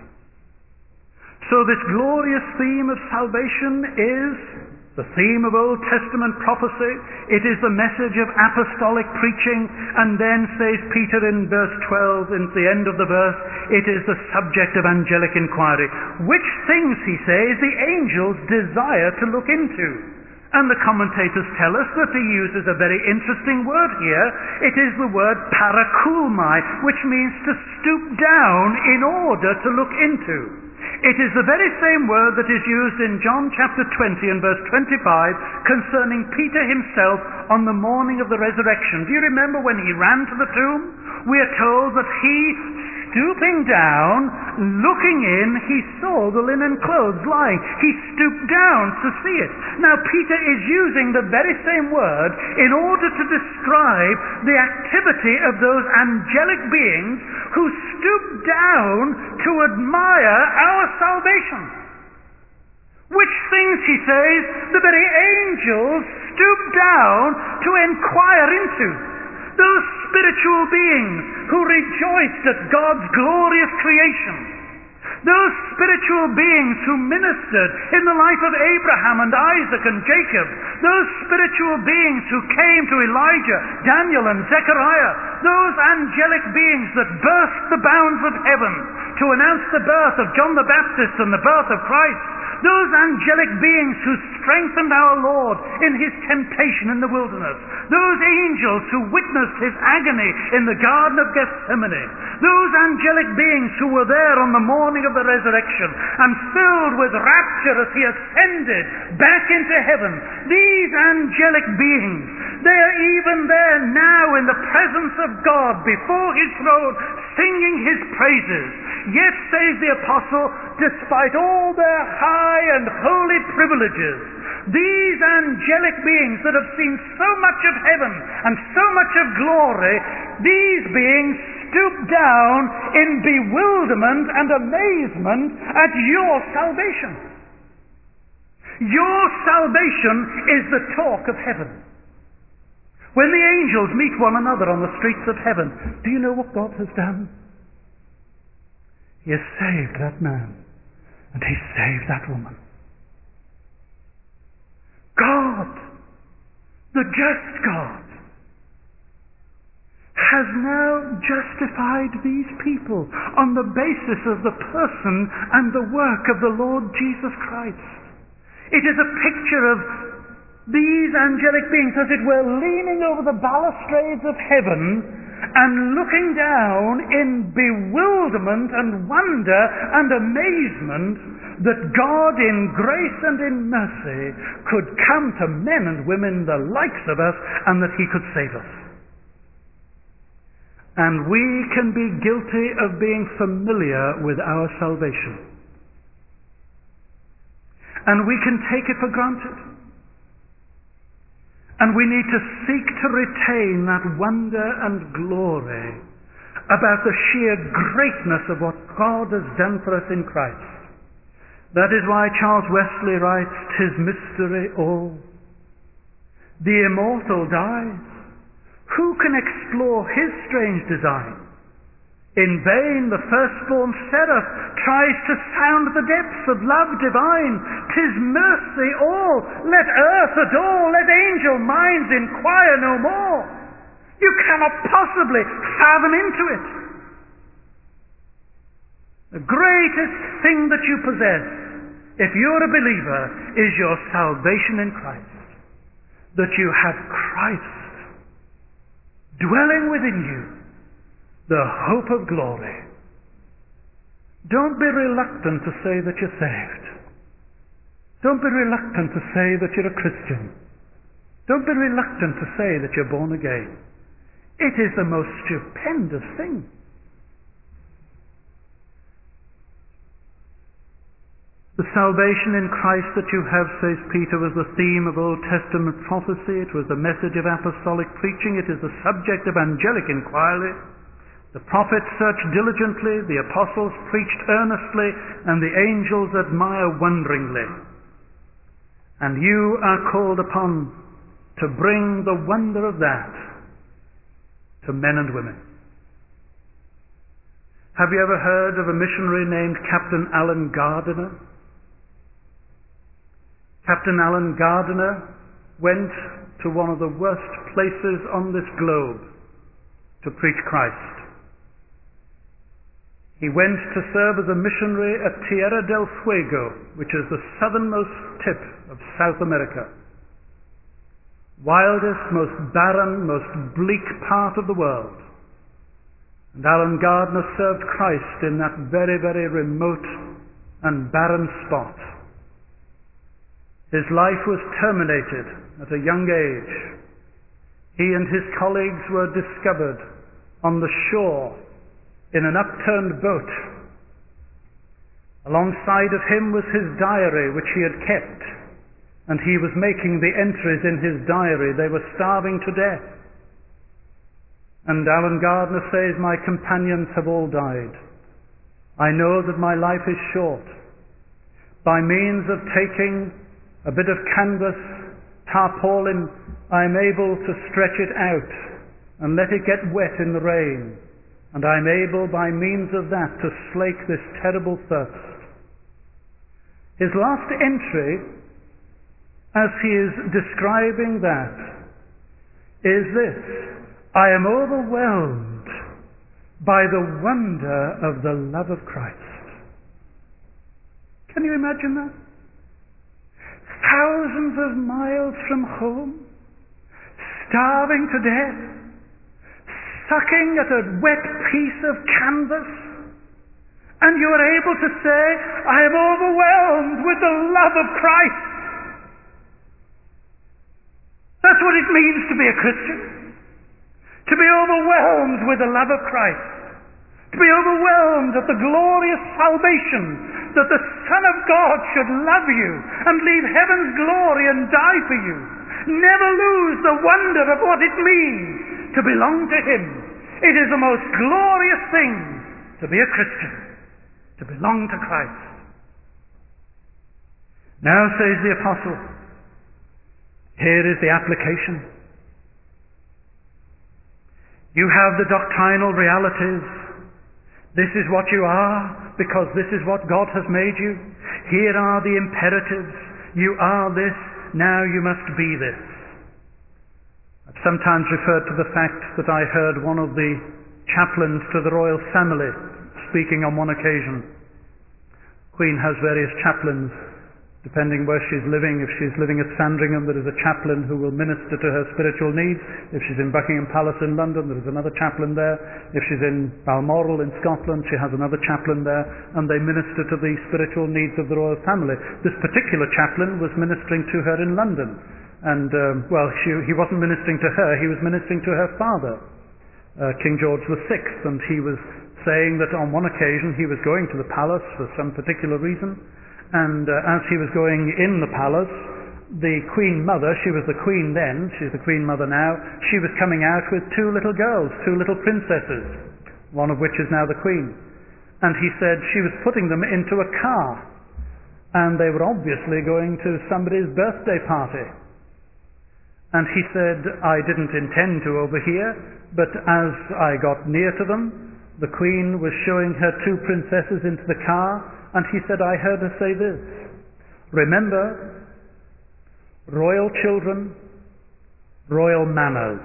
So this glorious theme of salvation is the theme of Old Testament prophecy. It is the message of apostolic preaching. And then, says Peter in verse twelve, in the end of the verse, it is the subject of angelic inquiry. Which things, he says, the angels desire to look into. And the commentators tell us that he uses a very interesting word here. It is the word parakulmai, which means to stoop down in order to look into. It is the very same word that is used in John chapter twenty and verse twenty-five concerning Peter himself on the morning of the resurrection. Do you remember when he ran to the tomb? We are told that he, stooping down, looking in, he saw the linen clothes lying. He stooped down to see it. Now Peter is using the very same word in order to describe the activity of those angelic beings who stooped down to admire our salvation. Which things, he says, the very angels stooped down to inquire into. Those spiritual beings who rejoiced at God's glorious creation. Those spiritual beings who ministered in the life of Abraham and Isaac and Jacob. Those spiritual beings who came to Elijah, Daniel and Zechariah. Those angelic beings that burst the bounds of heaven to announce the birth of John the Baptist and the birth of Christ. Those angelic beings who strengthened our Lord in his temptation in the wilderness. Those angels who witnessed his agony in the Garden of Gethsemane. Those angelic beings who were there on the morning of the resurrection and filled with rapture as he ascended back into heaven. These angelic beings, they are even there now in the presence of God before his throne, singing his praises. Yes, says the apostle, despite all their high and holy privileges, these angelic beings that have seen so much of heaven and so much of glory, these beings stoop down in bewilderment and amazement at your salvation. Your salvation is the talk of heaven. When the angels meet one another on the streets of heaven, do you know what God has done? He has saved that man, and he saved that woman. God, the just God, has now justified these people on the basis of the person and the work of the Lord Jesus Christ. It is a picture of these angelic beings, as it were, leaning over the balustrades of heaven and looking down in bewilderment and wonder and amazement that God in grace and in mercy could come to men and women the likes of us and that he could save us. And we can be guilty of being familiar with our salvation. And we can take it for granted. And we need to seek to retain that wonder and glory about the sheer greatness of what God has done for us in Christ. That is why Charles Wesley writes, "'Tis mystery all. The immortal dies. Who can explore his strange design? In vain the firstborn seraph tries to sound the depths of love divine. 'Tis mercy all. Let earth adore. Let angel minds inquire no more. You cannot possibly fathom into it. The greatest thing that you possess, if you're a believer, is your salvation in Christ. That you have Christ dwelling within you, the hope of glory. Don't be reluctant to say that you're saved. Don't be reluctant to say that you're a Christian. Don't be reluctant to say that you're born again. It is the most stupendous thing. The salvation in Christ that you have, says Peter, was the theme of Old Testament prophecy. It was the message of apostolic preaching. It is the subject of angelic inquiry. The prophets searched diligently, the apostles preached earnestly, and the angels admire wonderingly. And you are called upon to bring the wonder of that to men and women. Have you ever heard of a missionary named Captain Alan Gardiner? Captain Alan Gardiner went to one of the worst places on this globe to preach Christ. He went to serve as a missionary at Tierra del Fuego, which is the southernmost tip of South America. Wildest, most barren, most bleak part of the world. And Alan Gardiner served Christ in that very, very remote and barren spot. His life was terminated at a young age. He and his colleagues were discovered on the shore in an upturned boat. Alongside of him was his diary, which he had kept, and he was making the entries in his diary. They were starving to death. And Alan Gardiner says, "My companions have all died. I know that my life is short. By means of taking a bit of canvas, tarpaulin, I'm able to stretch it out and let it get wet in the rain. And I'm able, by means of that, to slake this terrible thirst." His last entry, as he is describing that, is this: "I am overwhelmed by the wonder of the love of Christ." Can you imagine that? Thousands of miles from home, starving to death, sucking at a wet piece of canvas, and you are able to say, "I am overwhelmed with the love of Christ." That's what it means to be a Christian. To be overwhelmed with the love of Christ. To be overwhelmed at the glorious salvation that the Son of God should love you and leave heaven's glory and die for you. Never lose the wonder of what it means to belong to Him. It is the most glorious thing to be a Christian, to belong to Christ. Now, says the apostle, here is the application. You have the doctrinal realities. This is what you are, because this is what God has made you. Here are the imperatives. You are this, now you must be this. I've sometimes referred to the fact that I heard one of the chaplains to the royal family speaking on one occasion. Queen has various chaplains, depending where she's living. If she's living at Sandringham, there is a chaplain who will minister to her spiritual needs. If she's in Buckingham Palace in London, there is another chaplain there. If she's in Balmoral in Scotland, she has another chaplain there, and they minister to the spiritual needs of the royal family. This particular chaplain was ministering to her in London, and um, well, she, he wasn't ministering to her, he was ministering to her father, uh, King George the Sixth, and he was saying that on one occasion he was going to the palace for some particular reason. And uh, as he was going in the palace, the Queen Mother, she was the Queen then, she's the Queen Mother now, she was coming out with two little girls, two little princesses, one of which is now the Queen. And he said she was putting them into a car, and they were obviously going to somebody's birthday party. And he said, I didn't intend to overhear, but as I got near to them, the Queen was showing her two princesses into the car, and he said, I heard her say this: remember, royal children, royal manners.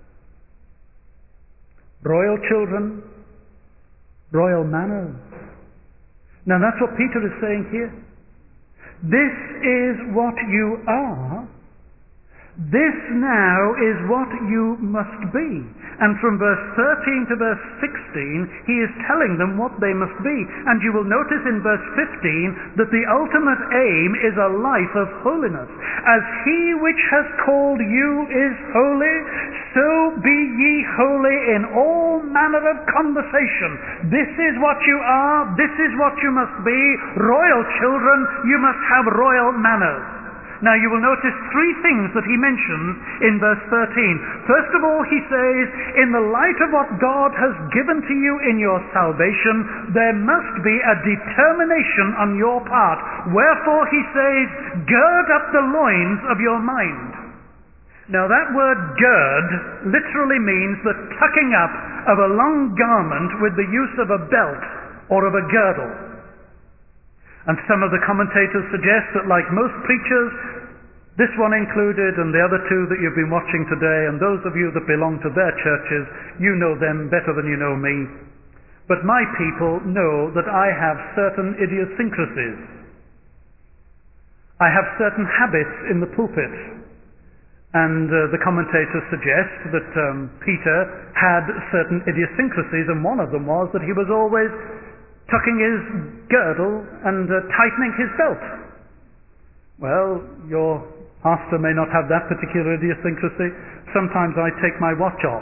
Royal children, royal manners. Now that's what Peter is saying here. This is what you are. This now is what you must be. And from verse thirteen to verse sixteen, he is telling them what they must be. And you will notice in verse fifteen that the ultimate aim is a life of holiness. As he which has called you is holy, so be ye holy in all manner of conversation. This is what you are, this is what you must be. Royal children, you must have royal manners. Now you will notice three things that he mentions in verse thirteen. First of all, he says, in the light of what God has given to you in your salvation, there must be a determination on your part. Wherefore, he says, gird up the loins of your mind. Now that word gird literally means the tucking up of a long garment with the use of a belt or of a girdle. And some of the commentators suggest that, like most preachers, this one included and the other two that you've been watching today, and those of you that belong to their churches, you know them better than you know me. But my people know that I have certain idiosyncrasies. I have certain habits in the pulpit. And uh, the commentators suggest that um, Peter had certain idiosyncrasies, and one of them was that he was always tucking his girdle and uh, tightening his belt. Well, your pastor may not have that particular idiosyncrasy. Sometimes I take my watch off.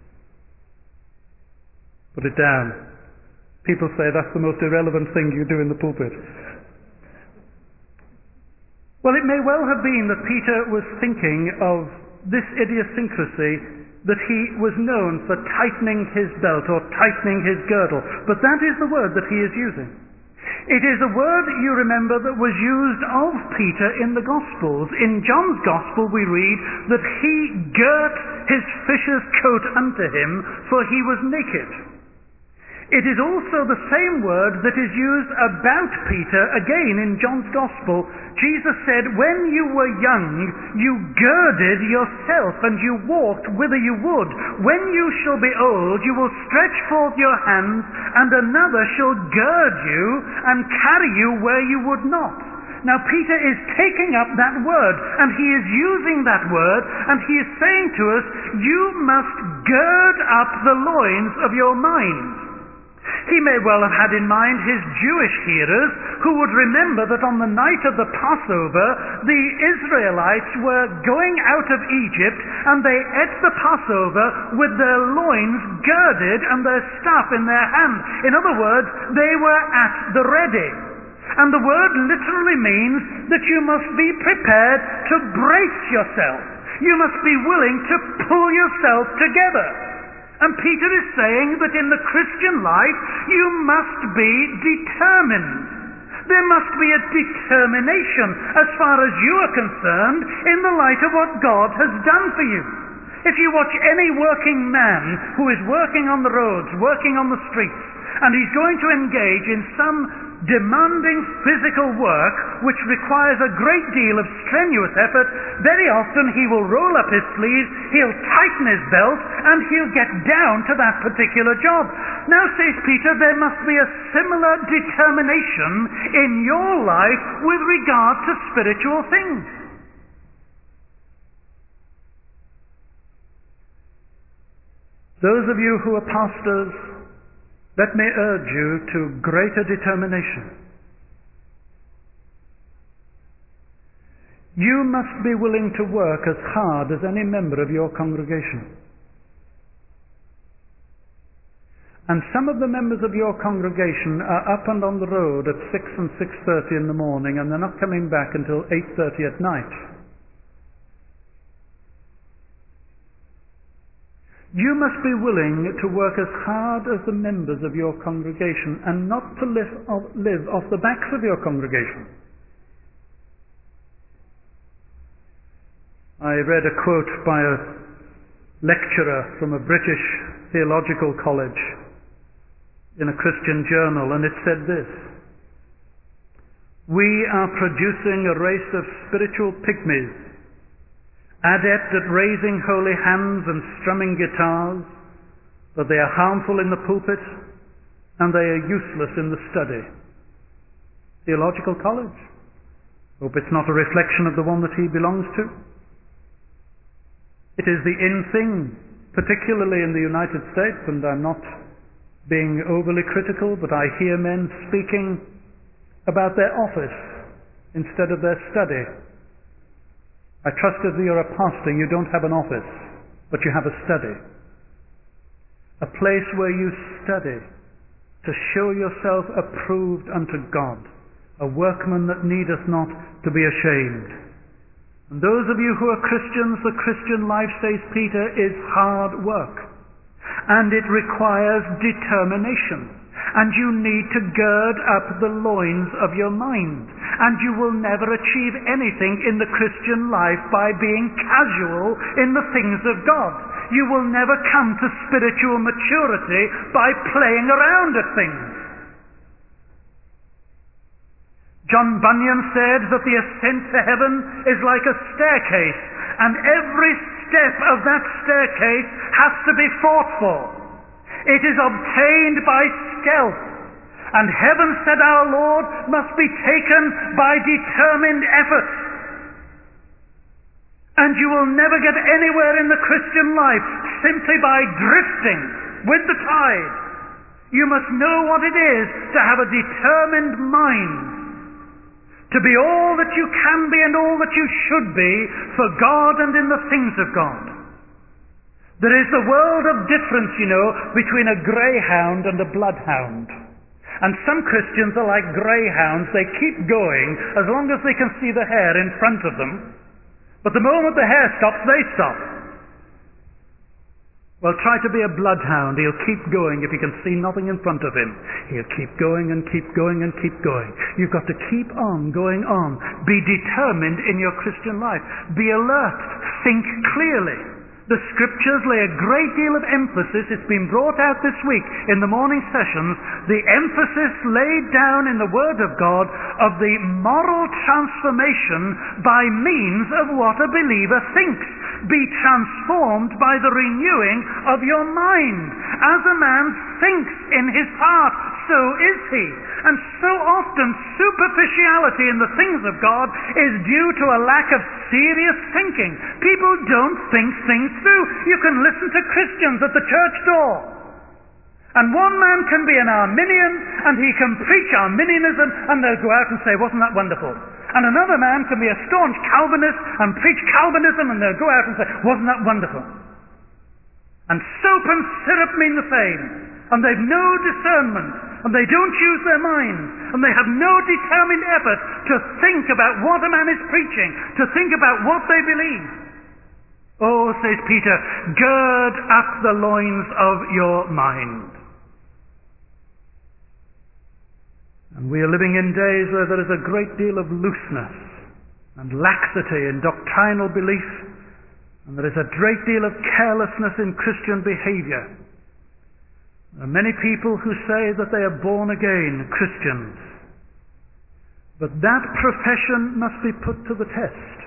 Put it down. People say that's the most irrelevant thing you do in the pulpit. Well, it may well have been that Peter was thinking of this idiosyncrasy, that he was known for tightening his belt or tightening his girdle. But that is the word that he is using. It is a word, you remember, that was used of Peter in the Gospels. In John's Gospel we read that he girt his fisher's coat unto him, for he was naked. It is also the same word that is used about Peter again in John's Gospel. Jesus said, when you were young, you girded yourself and you walked whither you would. When you shall be old, you will stretch forth your hands, and another shall gird you and carry you where you would not. Now Peter is taking up that word, and he is using that word, and he is saying to us, you must gird up the loins of your mind. He may well have had in mind his Jewish hearers, who would remember that on the night of the Passover, the Israelites were going out of Egypt, and they ate the Passover with their loins girded and their staff in their hand. In other words, they were at the ready. And the word literally means that you must be prepared to brace yourself. You must be willing to pull yourself together. And Peter is saying that in the Christian life, you must be determined. There must be a determination as far as you are concerned in the light of what God has done for you. If you watch any working man who is working on the roads, working on the streets, and he's going to engage in some demanding physical work which requires a great deal of strenuous effort, very often he will roll up his sleeves, he'll tighten his belt, and he'll get down to that particular job. Now, says Peter, there must be a similar determination in your life with regard to spiritual things. Those of you who are pastors, let me urge you to greater determination. You must be willing to work as hard as any member of your congregation. And some of the members of your congregation are up and on the road at six and six thirty in the morning, and they're not coming back until eight thirty at night. You must be willing to work as hard as the members of your congregation and not to live off, live off the backs of your congregation. I read a quote by a lecturer from a British theological college in a Christian journal, and it said this: we are producing a race of spiritual pygmies, adept at raising holy hands and strumming guitars, but they are harmful in the pulpit and they are useless in the study. Theological college. Hope it's not a reflection of the one that he belongs to. It is the in thing, particularly in the United States, and I'm not being overly critical, but I hear men speaking about their office instead of their study. I trust if you're a pastor, you don't have an office, but you have a study. A place where you study to show yourself approved unto God, a workman that needeth not to be ashamed. And those of you who are Christians, the Christian life, says Peter, is hard work. And it requires determination. And you need to gird up the loins of your mind. And you will never achieve anything in the Christian life by being casual in the things of God. You will never come to spiritual maturity by playing around at things. John Bunyan said that the ascent to heaven is like a staircase, and every step of that staircase has to be fought for. It is obtained by stealth, and heaven, said our Lord, must be taken by determined effort. And you will never get anywhere in the Christian life simply by drifting with the tide. You must know what it is to have a determined mind, to be all that you can be and all that you should be for God and in the things of God. There is the world of difference, you know, between a greyhound and a bloodhound. And some Christians are like greyhounds. They keep going as long as they can see the hare in front of them. But the moment the hare stops, they stop. Well, try to be a bloodhound. He'll keep going if he can see nothing in front of him. He'll keep going and keep going and keep going. You've got to keep on going on. Be determined in your Christian life. Be alert. Think clearly. The Scriptures lay a great deal of emphasis. It's been brought out this week in the morning sessions. The emphasis laid down in the Word of God of the moral transformation by means of what a believer thinks. Be transformed by the renewing of your mind. As a man thinks in his heart, so is he. And so often superficiality in the things of God is due to a lack of serious thinking. People don't think things through. You can listen to Christians at the church door. And one man can be an Arminian and he can preach Arminianism and they'll go out and say, wasn't that wonderful? And another man can be a staunch Calvinist and preach Calvinism and they'll go out and say, wasn't that wonderful? And soap and syrup mean the same. And they've no discernment, and they don't use their minds, and they have no determined effort to think about what a man is preaching, to think about what they believe. Oh, says Peter, gird up the loins of your mind. And we are living in days where there is a great deal of looseness and laxity in doctrinal belief, and there is a great deal of carelessness in Christian behavior. There are many people who say that they are born-again Christians. But that profession must be put to the test.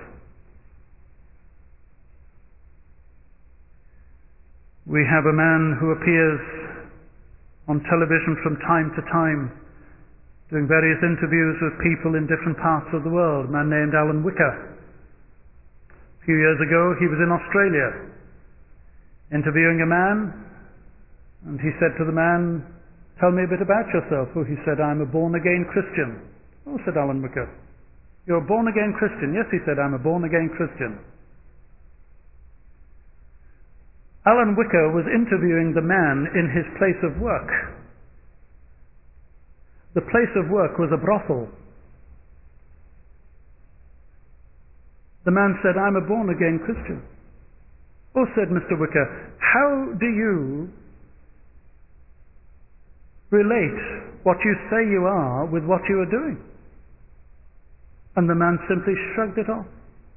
We have a man who appears on television from time to time doing various interviews with people in different parts of the world, a man named Alan Wicker. A few years ago he was in Australia interviewing a man. And he said to the man, tell me a bit about yourself. Oh, he said, I'm a born-again Christian. Oh, said Alan Wicker, you're a born-again Christian? Yes, he said, I'm a born-again Christian. Alan Wicker was interviewing the man in his place of work. The place of work was a brothel. The man said, I'm a born-again Christian. Oh, said Mister Wicker, how do you relate what you say you are with what you are doing? And the man simply shrugged it off.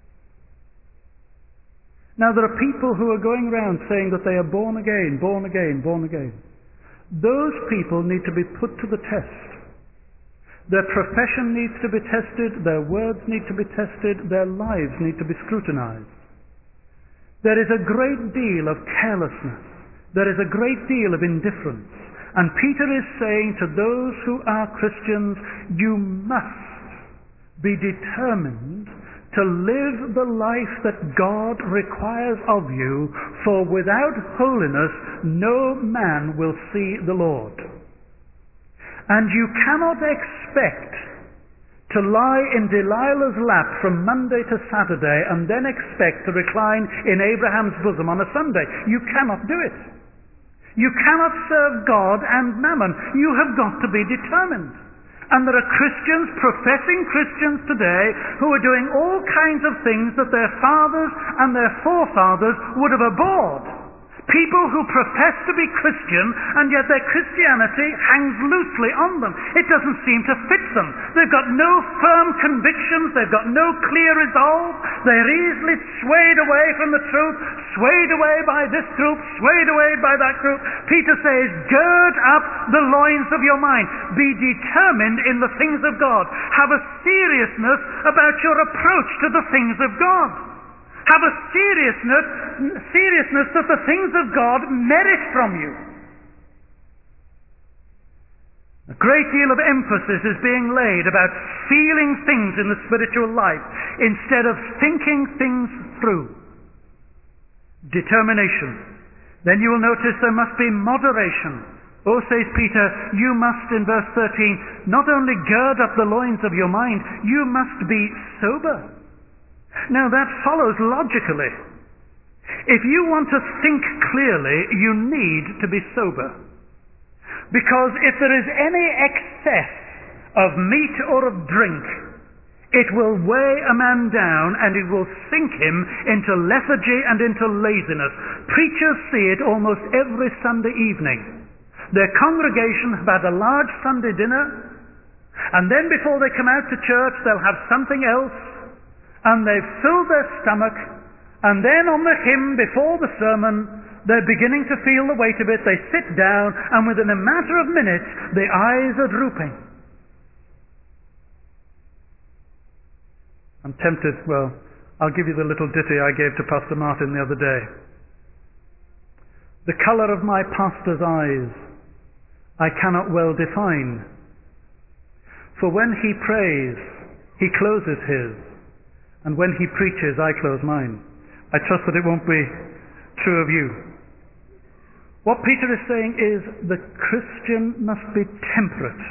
Now there are people who are going around saying that they are born again, born again, born again. Those people need to be put to the test. Their profession needs to be tested, their words need to be tested, their lives need to be scrutinized. There is a great deal of carelessness. There is a great deal of indifference. And Peter is saying to those who are Christians, you must be determined to live the life that God requires of you, for without holiness no man will see the Lord. And you cannot expect to lie in Delilah's lap from Monday to Saturday and then expect to recline in Abraham's bosom on a Sunday. You cannot do it. You cannot serve God and mammon. You have got to be determined. And there are Christians, professing Christians today, who are doing all kinds of things that their fathers and their forefathers would have abhorred. People who profess to be Christian, and yet their Christianity hangs loosely on them. It doesn't seem to fit them. They've got no firm convictions. They've got no clear resolve. They're easily swayed away from the truth, swayed away by this group, swayed away by that group. Peter says, gird up the loins of your mind. Be determined in the things of God. Have a seriousness about your approach to the things of God. Have a seriousness, seriousness that the things of God merit from you. A great deal of emphasis is being laid about feeling things in the spiritual life instead of thinking things through. Determination. Then you will notice there must be moderation. Oh, says Peter, you must, in verse thirteen, not only gird up the loins of your mind, you must be sober. Now that follows logically. If you want to think clearly, you need to be sober. Because if there is any excess of meat or of drink, it will weigh a man down and it will sink him into lethargy and into laziness. Preachers see it almost every Sunday evening. Their congregation have had a large Sunday dinner, and then before they come out to church they'll have something else, and they've filled their stomach, and then on the hymn before the sermon, they're beginning to feel the weight of it. They sit down, and within a matter of minutes, the eyes are drooping. I'm tempted, well, I'll give you the little ditty I gave to Pastor Martin the other day. The colour of my pastor's eyes I cannot well define, for when he prays, he closes his, and when he preaches, I close mine. I trust that it won't be true of you. What Peter is saying is the Christian must be temperate,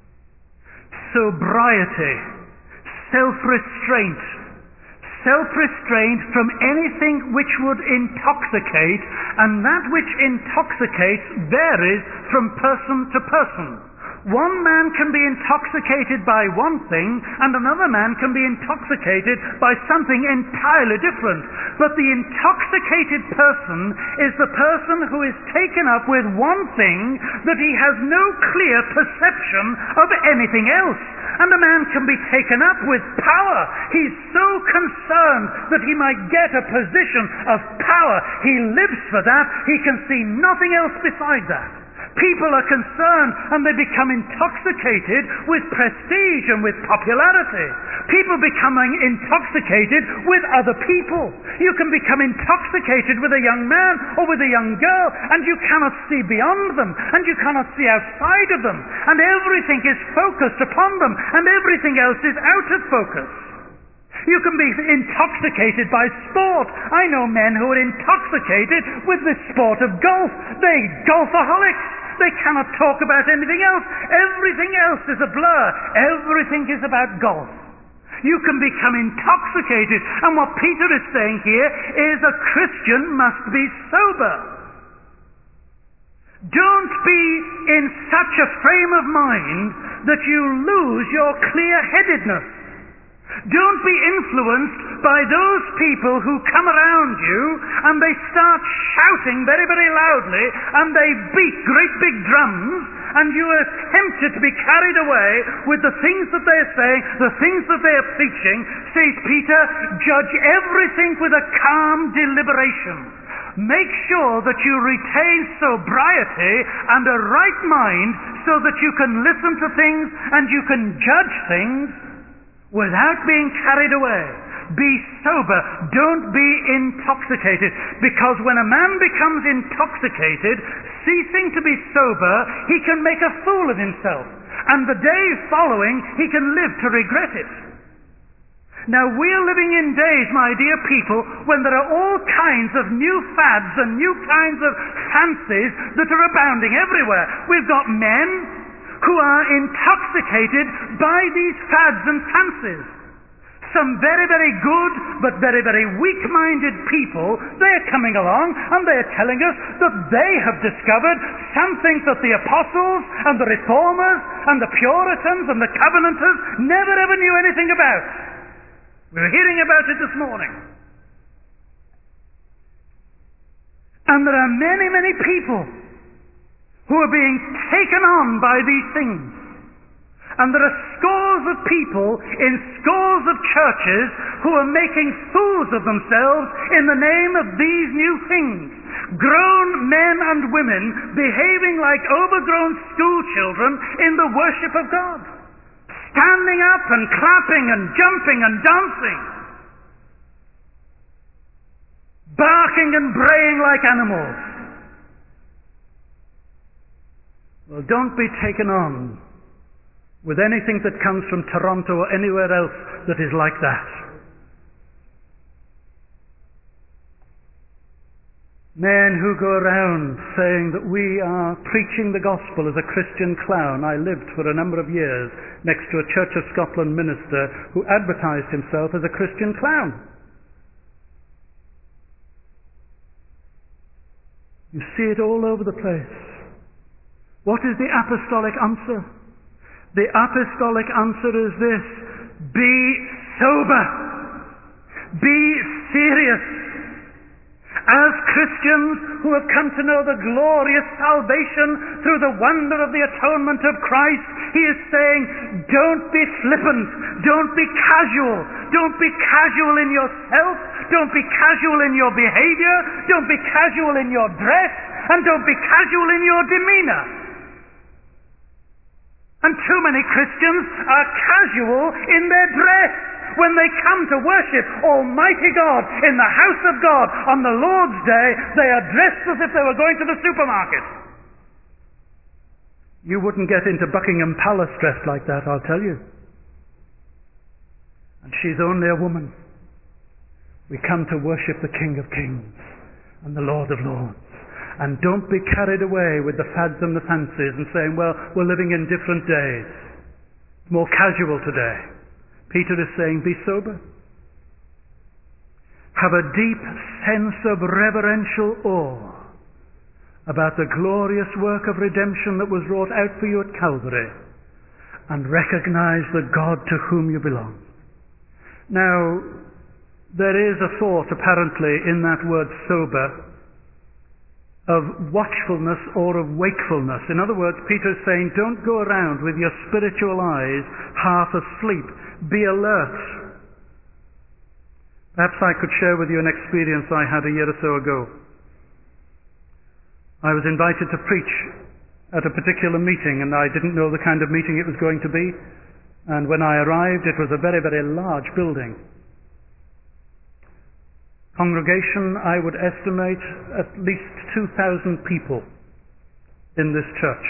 sobriety, self-restraint, self-restraint from anything which would intoxicate, and that which intoxicates varies from person to person. One man can be intoxicated by one thing, and another man can be intoxicated by something entirely different. But the intoxicated person is the person who is taken up with one thing that he has no clear perception of anything else. And a man can be taken up with power. He's so concerned that he might get a position of power. He lives for that. He can see nothing else beside that. People are concerned and they become intoxicated with prestige and with popularity. People becoming intoxicated with other people. You can become intoxicated with a young man or with a young girl, and you cannot see beyond them, and you cannot see outside of them, and everything is focused upon them, and everything else is out of focus. You can be intoxicated by sport. I know men who are intoxicated with the sport of golf. They're golfaholics. They cannot talk about anything else. Everything else is a blur. Everything is about golf. You can become intoxicated. And what Peter is saying here is a Christian must be sober. Don't be in such a frame of mind that you lose your clear-headedness. Don't be influenced by those people who come around you and they start shouting very, very loudly and they beat great big drums, and you are tempted to be carried away with the things that they are saying, the things that they are preaching. Says Peter, judge everything with a calm deliberation. Make sure that you retain sobriety and a right mind so that you can listen to things and you can judge things without being carried away. Be sober. Don't be intoxicated. Because when a man becomes intoxicated, ceasing to be sober, he can make a fool of himself. And the day following, he can live to regret it. Now, we're living in days, my dear people, when there are all kinds of new fads and new kinds of fancies that are abounding everywhere. We've got men who are intoxicated by these fads and fancies. Some very, very good, but very, very weak-minded people, they're coming along and they're telling us that they have discovered something that the apostles and the reformers and the Puritans and the Covenanters never ever knew anything about. We're hearing about it this morning. And there are many, many people who are being taken on by these things. And there are scores of people in scores of churches who are making fools of themselves in the name of these new things. Grown men and women behaving like overgrown school children in the worship of God. Standing up and clapping and jumping and dancing. Barking and braying like animals. Well, don't be taken on with anything that comes from Toronto or anywhere else that is like that. Men who go around saying that we are preaching the gospel as a Christian clown. I lived for a number of years next to a Church of Scotland minister who advertised himself as a Christian clown. You see it all over the place. What is the apostolic answer? The apostolic answer is this: be sober. Be serious. As Christians who have come to know the glorious salvation through the wonder of the atonement of Christ, he is saying, don't be flippant. Don't be casual. Don't be casual in yourself. Don't be casual in your behavior. Don't be casual in your dress. And don't be casual in your demeanor. And too many Christians are casual in their dress. When they come to worship Almighty God in the house of God on the Lord's Day, they are dressed as if they were going to the supermarket. You wouldn't get into Buckingham Palace dressed like that, I'll tell you. And she's only a woman. We come to worship the King of Kings and the Lord of Lords. And don't be carried away with the fads and the fancies and saying, well, we're living in different days. It's more casual today. Peter is saying, be sober. Have a deep sense of reverential awe about the glorious work of redemption that was wrought out for you at Calvary, and recognize the God to whom you belong. Now, there is a thought apparently in that word sober of watchfulness or of wakefulness. In other words, Peter is saying, don't go around with your spiritual eyes half asleep. Be alert. Perhaps I could share with you an experience I had a year or so ago. I was invited to preach at a particular meeting, and I didn't know the kind of meeting it was going to be. And when I arrived, it was a very, very large building. Congregation, I would estimate at least two thousand people in this church.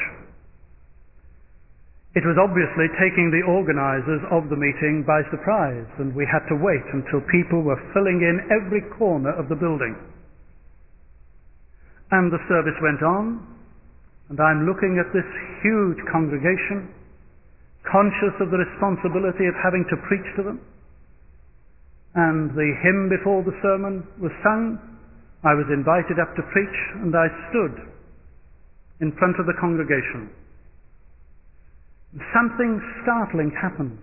It was obviously taking the organizers of the meeting by surprise, and we had to wait until people were filling in every corner of the building. And the service went on, and I'm looking at this huge congregation, conscious of the responsibility of having to preach to them. And the hymn before the sermon was sung. I was invited up to preach, and I stood in front of the congregation. Something startling happened.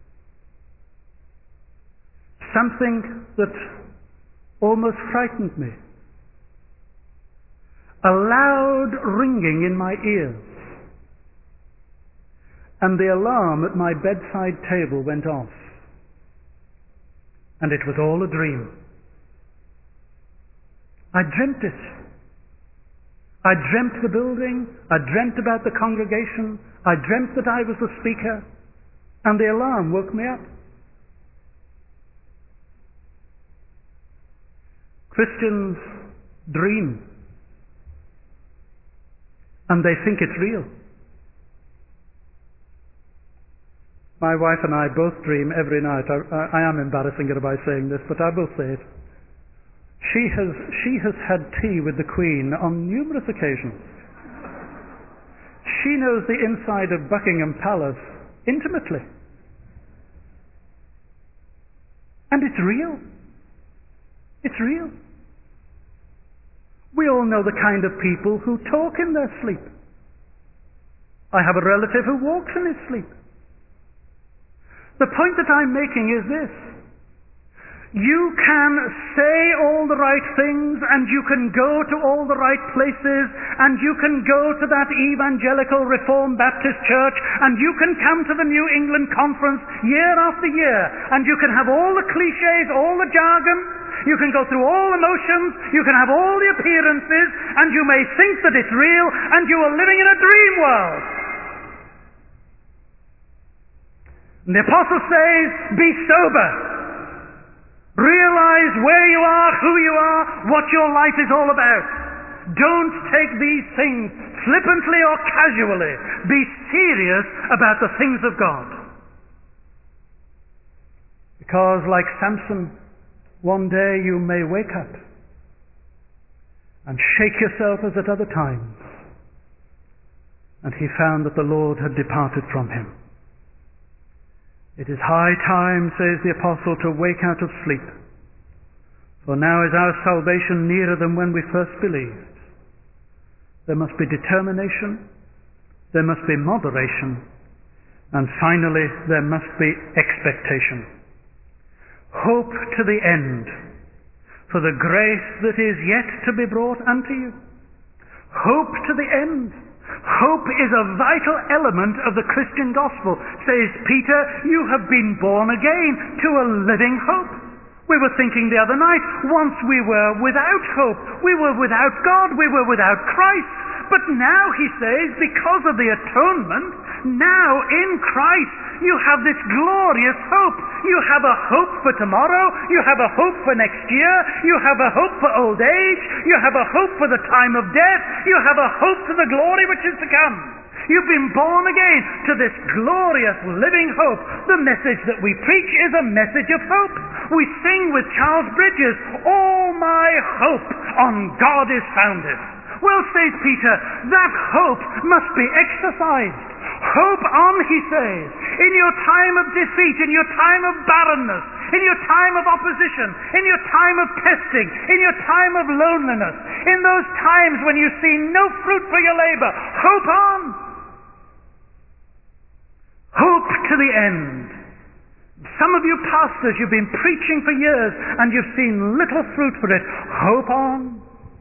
Something that almost frightened me. A loud ringing in my ears. And the alarm at my bedside table went off. And it was all a dream. I dreamt it. I dreamt the building. I dreamt about the congregation. I dreamt that I was the speaker. And the alarm woke me up. Christians dream. And they think it's real. My wife and I both dream every night. I, I, I am embarrassing her by saying this, but I will say it. She has, she has had tea with the Queen on numerous occasions. She knows the inside of Buckingham Palace intimately. And it's real. It's real. We all know the kind of people who talk in their sleep. I have a relative who walks in his sleep. The point that I'm making is this. You can say all the right things, and you can go to all the right places, and you can go to that evangelical Reformed Baptist church, and you can come to the New England Conference year after year, and you can have all the cliches, all the jargon, you can go through all the motions, you can have all the appearances, and you may think that it's real, and you are living in a dream world. And the apostle says, be sober. Realize where you are, who you are, what your life is all about. Don't take these things flippantly or casually. Be serious about the things of God. Because like Samson, one day you may wake up and shake yourself as at other times. And he found that the Lord had departed from him. It is high time, says the apostle, to wake out of sleep. For now is our salvation nearer than when we first believed. There must be determination, there must be moderation, and finally there must be expectation. Hope to the end, for the grace that is yet to be brought unto you. Hope to the end. Hope is a vital element of the Christian gospel. Says Peter, you have been born again to a living hope. We were thinking the other night, once we were without hope, we were without God, we were without Christ. But now, he says, because of the atonement, now in Christ, you have this glorious hope. You have a hope for tomorrow, you have a hope for next year, you have a hope for old age, you have a hope for the time of death, you have a hope to the glory which is to come. You've been born again to this glorious living hope. The message that we preach is a message of hope. We sing with Charles Bridges, all my hope on God is founded. Well, says Peter, that hope must be exercised. Hope on, he says, in your time of defeat, in your time of barrenness, in your time of opposition, in your time of testing, in your time of loneliness, in those times when you see no fruit for your labor. Hope on. Hope to the end. Some of you pastors, you've been preaching for years and you've seen little fruit for it. Hope on.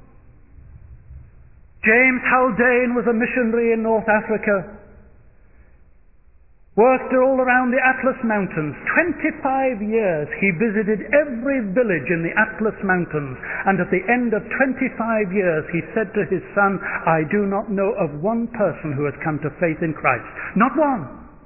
James Haldane was a missionary in North Africa. Worked all around the Atlas Mountains. twenty-five years he visited every village in the Atlas Mountains. And at the end of twenty-five years he said to his son, I do not know of one person who has come to faith in Christ. Not one.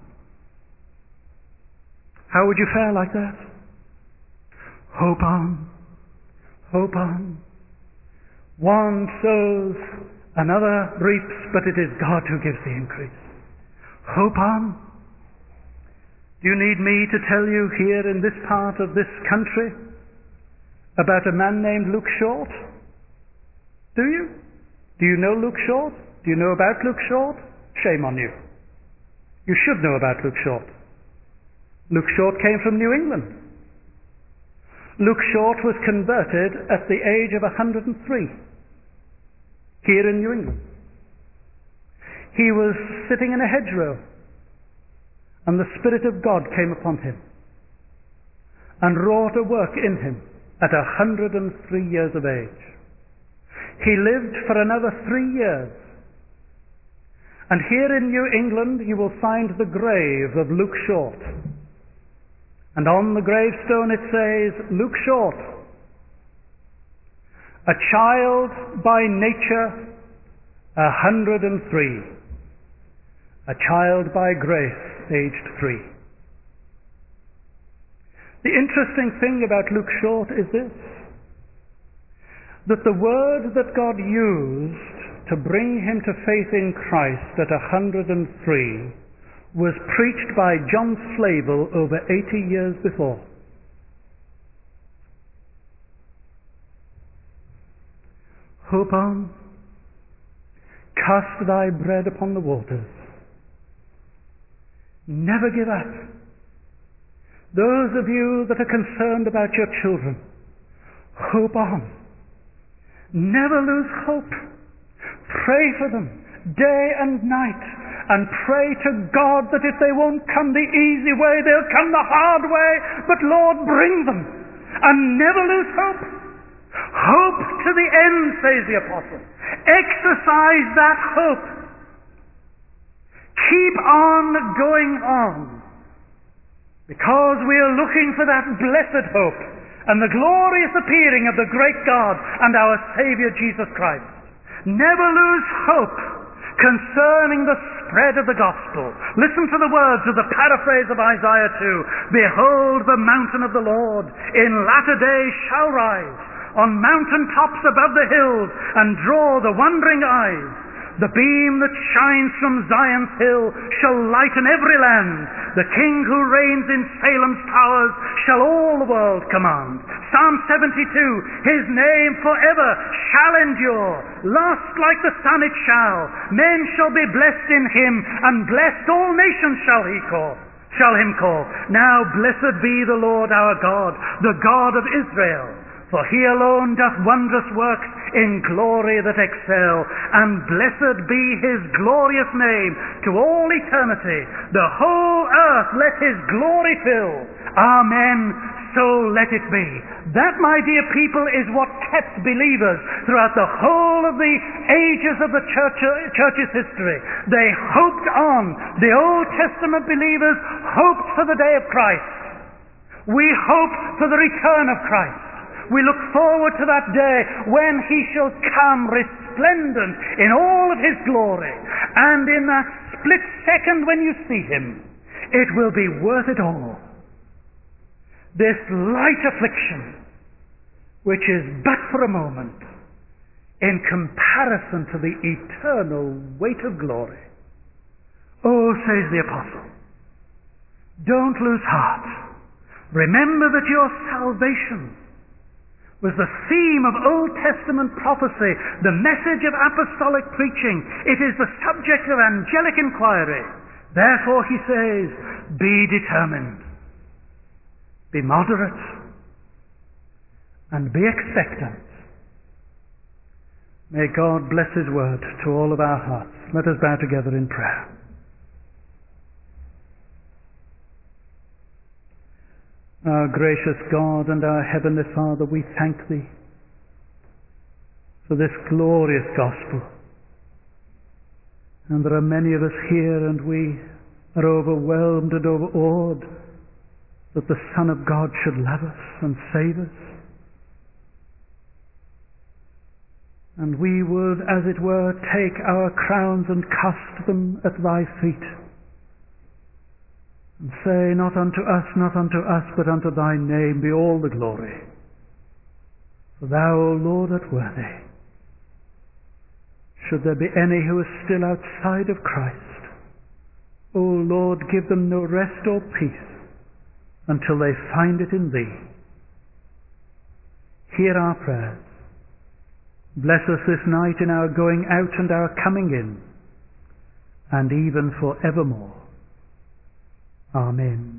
How would you fare like that? Hope on. Hope on. One sows, another reaps, but it is God who gives the increase. Hope on. Do you need me to tell you here in this part of this country about a man named Luke Short? Do you? Do you know Luke Short? Do you know about Luke Short? Shame on you. You should know about Luke Short. Luke Short came from New England. Luke Short was converted at the age of one hundred three here in New England. He was sitting in a hedgerow, and the Spirit of God came upon him and wrought a work in him at one hundred three years of age. He lived for another three years. And here in New England you will find the grave of Luke Short. And on the gravestone it says, Luke Short, a child by nature, a hundred and three. A child by grace, aged three. The interesting thing about Luke Short is this, that the word that God used to bring him to faith in Christ at a hundred and three was preached by John Flavel over eighty years before. Hope on, cast thy bread upon the waters. Never give up. Those of you that are concerned about your children, hope on. Never lose hope. Pray for them day and night, and pray to God that if they won't come the easy way, they'll come the hard way, but Lord, bring them, and never lose hope. Hope to the end, says the apostle. Exercise that hope. Keep on going on, because we are looking for that blessed hope and the glorious appearing of the great God and our Savior Jesus Christ. Never lose hope concerning the spread of the gospel. Listen to the words of the paraphrase of Isaiah two. Behold, the mountain of the Lord in latter days shall rise on mountain tops above the hills and draw the wondering eyes. The beam that shines from Zion's hill shall lighten every land. The King who reigns in Salem's towers shall all the world command. Psalm seventy-two, his name forever shall endure. Last like the sun it shall. Men shall be blessed in him, and blessed all nations shall he call. Shall him call. Now blessed be the Lord our God, the God of Israel. For he alone doth wondrous works in glory that excel, and blessed be his glorious name to all eternity. The whole earth let his glory fill. Amen. So let it be. That, my dear people, is what kept believers throughout the whole of the ages of the church, church's history. They hoped on. The Old Testament believers hoped for the day of Christ. We hope for the return of Christ. We look forward to that day when he shall come resplendent in all of his glory. And in that split second when you see him, it will be worth it all. This light affliction, which is but for a moment, in comparison to the eternal weight of glory. Oh, says the apostle, don't lose heart. Remember that your salvation was the theme of Old Testament prophecy, the message of apostolic preaching. It is the subject of angelic inquiry. Therefore, he says, be determined, be moderate, and be expectant. May God bless his word to all of our hearts. Let us bow together in prayer. Our gracious God and our Heavenly Father, we thank Thee for this glorious gospel. And there are many of us here, and we are overwhelmed and overawed that the Son of God should love us and save us. And we would, as it were, take our crowns and cast them at Thy feet, and say, not unto us, not unto us, but unto Thy name be all the glory. For Thou, O Lord, art worthy. Should there be any who are still outside of Christ, O Lord, give them no rest or peace until they find it in Thee. Hear our prayers. Bless us this night in our going out and our coming in, and even for evermore. Amen.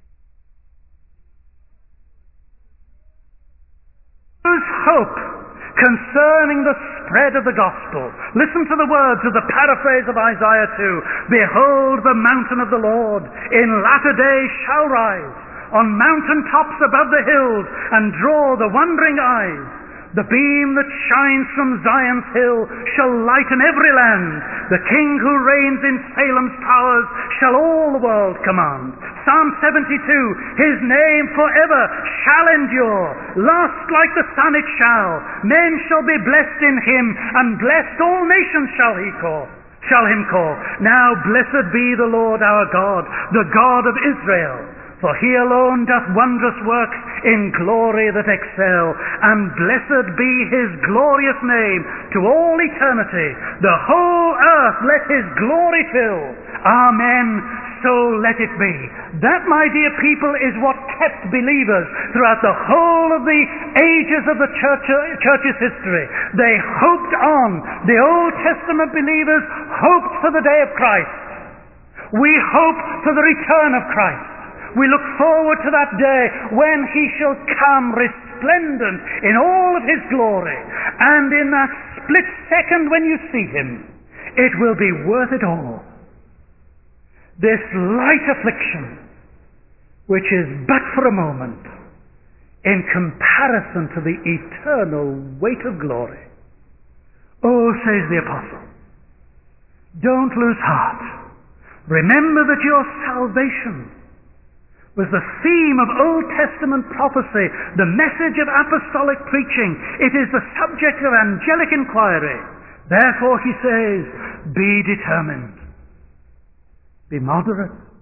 Whose hope concerning the spread of the gospel. Listen to the words of the paraphrase of Isaiah two. Behold, the mountain of the Lord in latter days shall rise on mountain tops above the hills and draw the wondering eyes. The beam that shines from Zion's hill shall lighten every land. The King who reigns in Salem's towers shall all the world command. Psalm seventy-two, his name forever shall endure. Last like the sun it shall. Men shall be blessed in him, and blessed all nations shall he call. Shall him call. Now blessed be the Lord our God, the God of Israel. For he alone doth wondrous works in glory that excel, and blessed be his glorious name to all eternity. The whole earth let his glory fill. Amen. so let it be. That, my dear people, is what kept believers throughout the whole of the ages of the church, church's history. They hoped on. The Old Testament believers hoped for the day of Christ. We hope for the return of Christ. We look forward to that day when he shall come resplendent in all of his glory. And in that split second when you see him, it will be worth it all. This light affliction, which is but for a moment, in comparison to the eternal weight of glory. Oh, says the apostle, don't lose heart. Remember that your salvation was the theme of Old Testament prophecy, the message of apostolic preaching. It is the subject of angelic inquiry. Therefore, he says, be determined. Be moderate.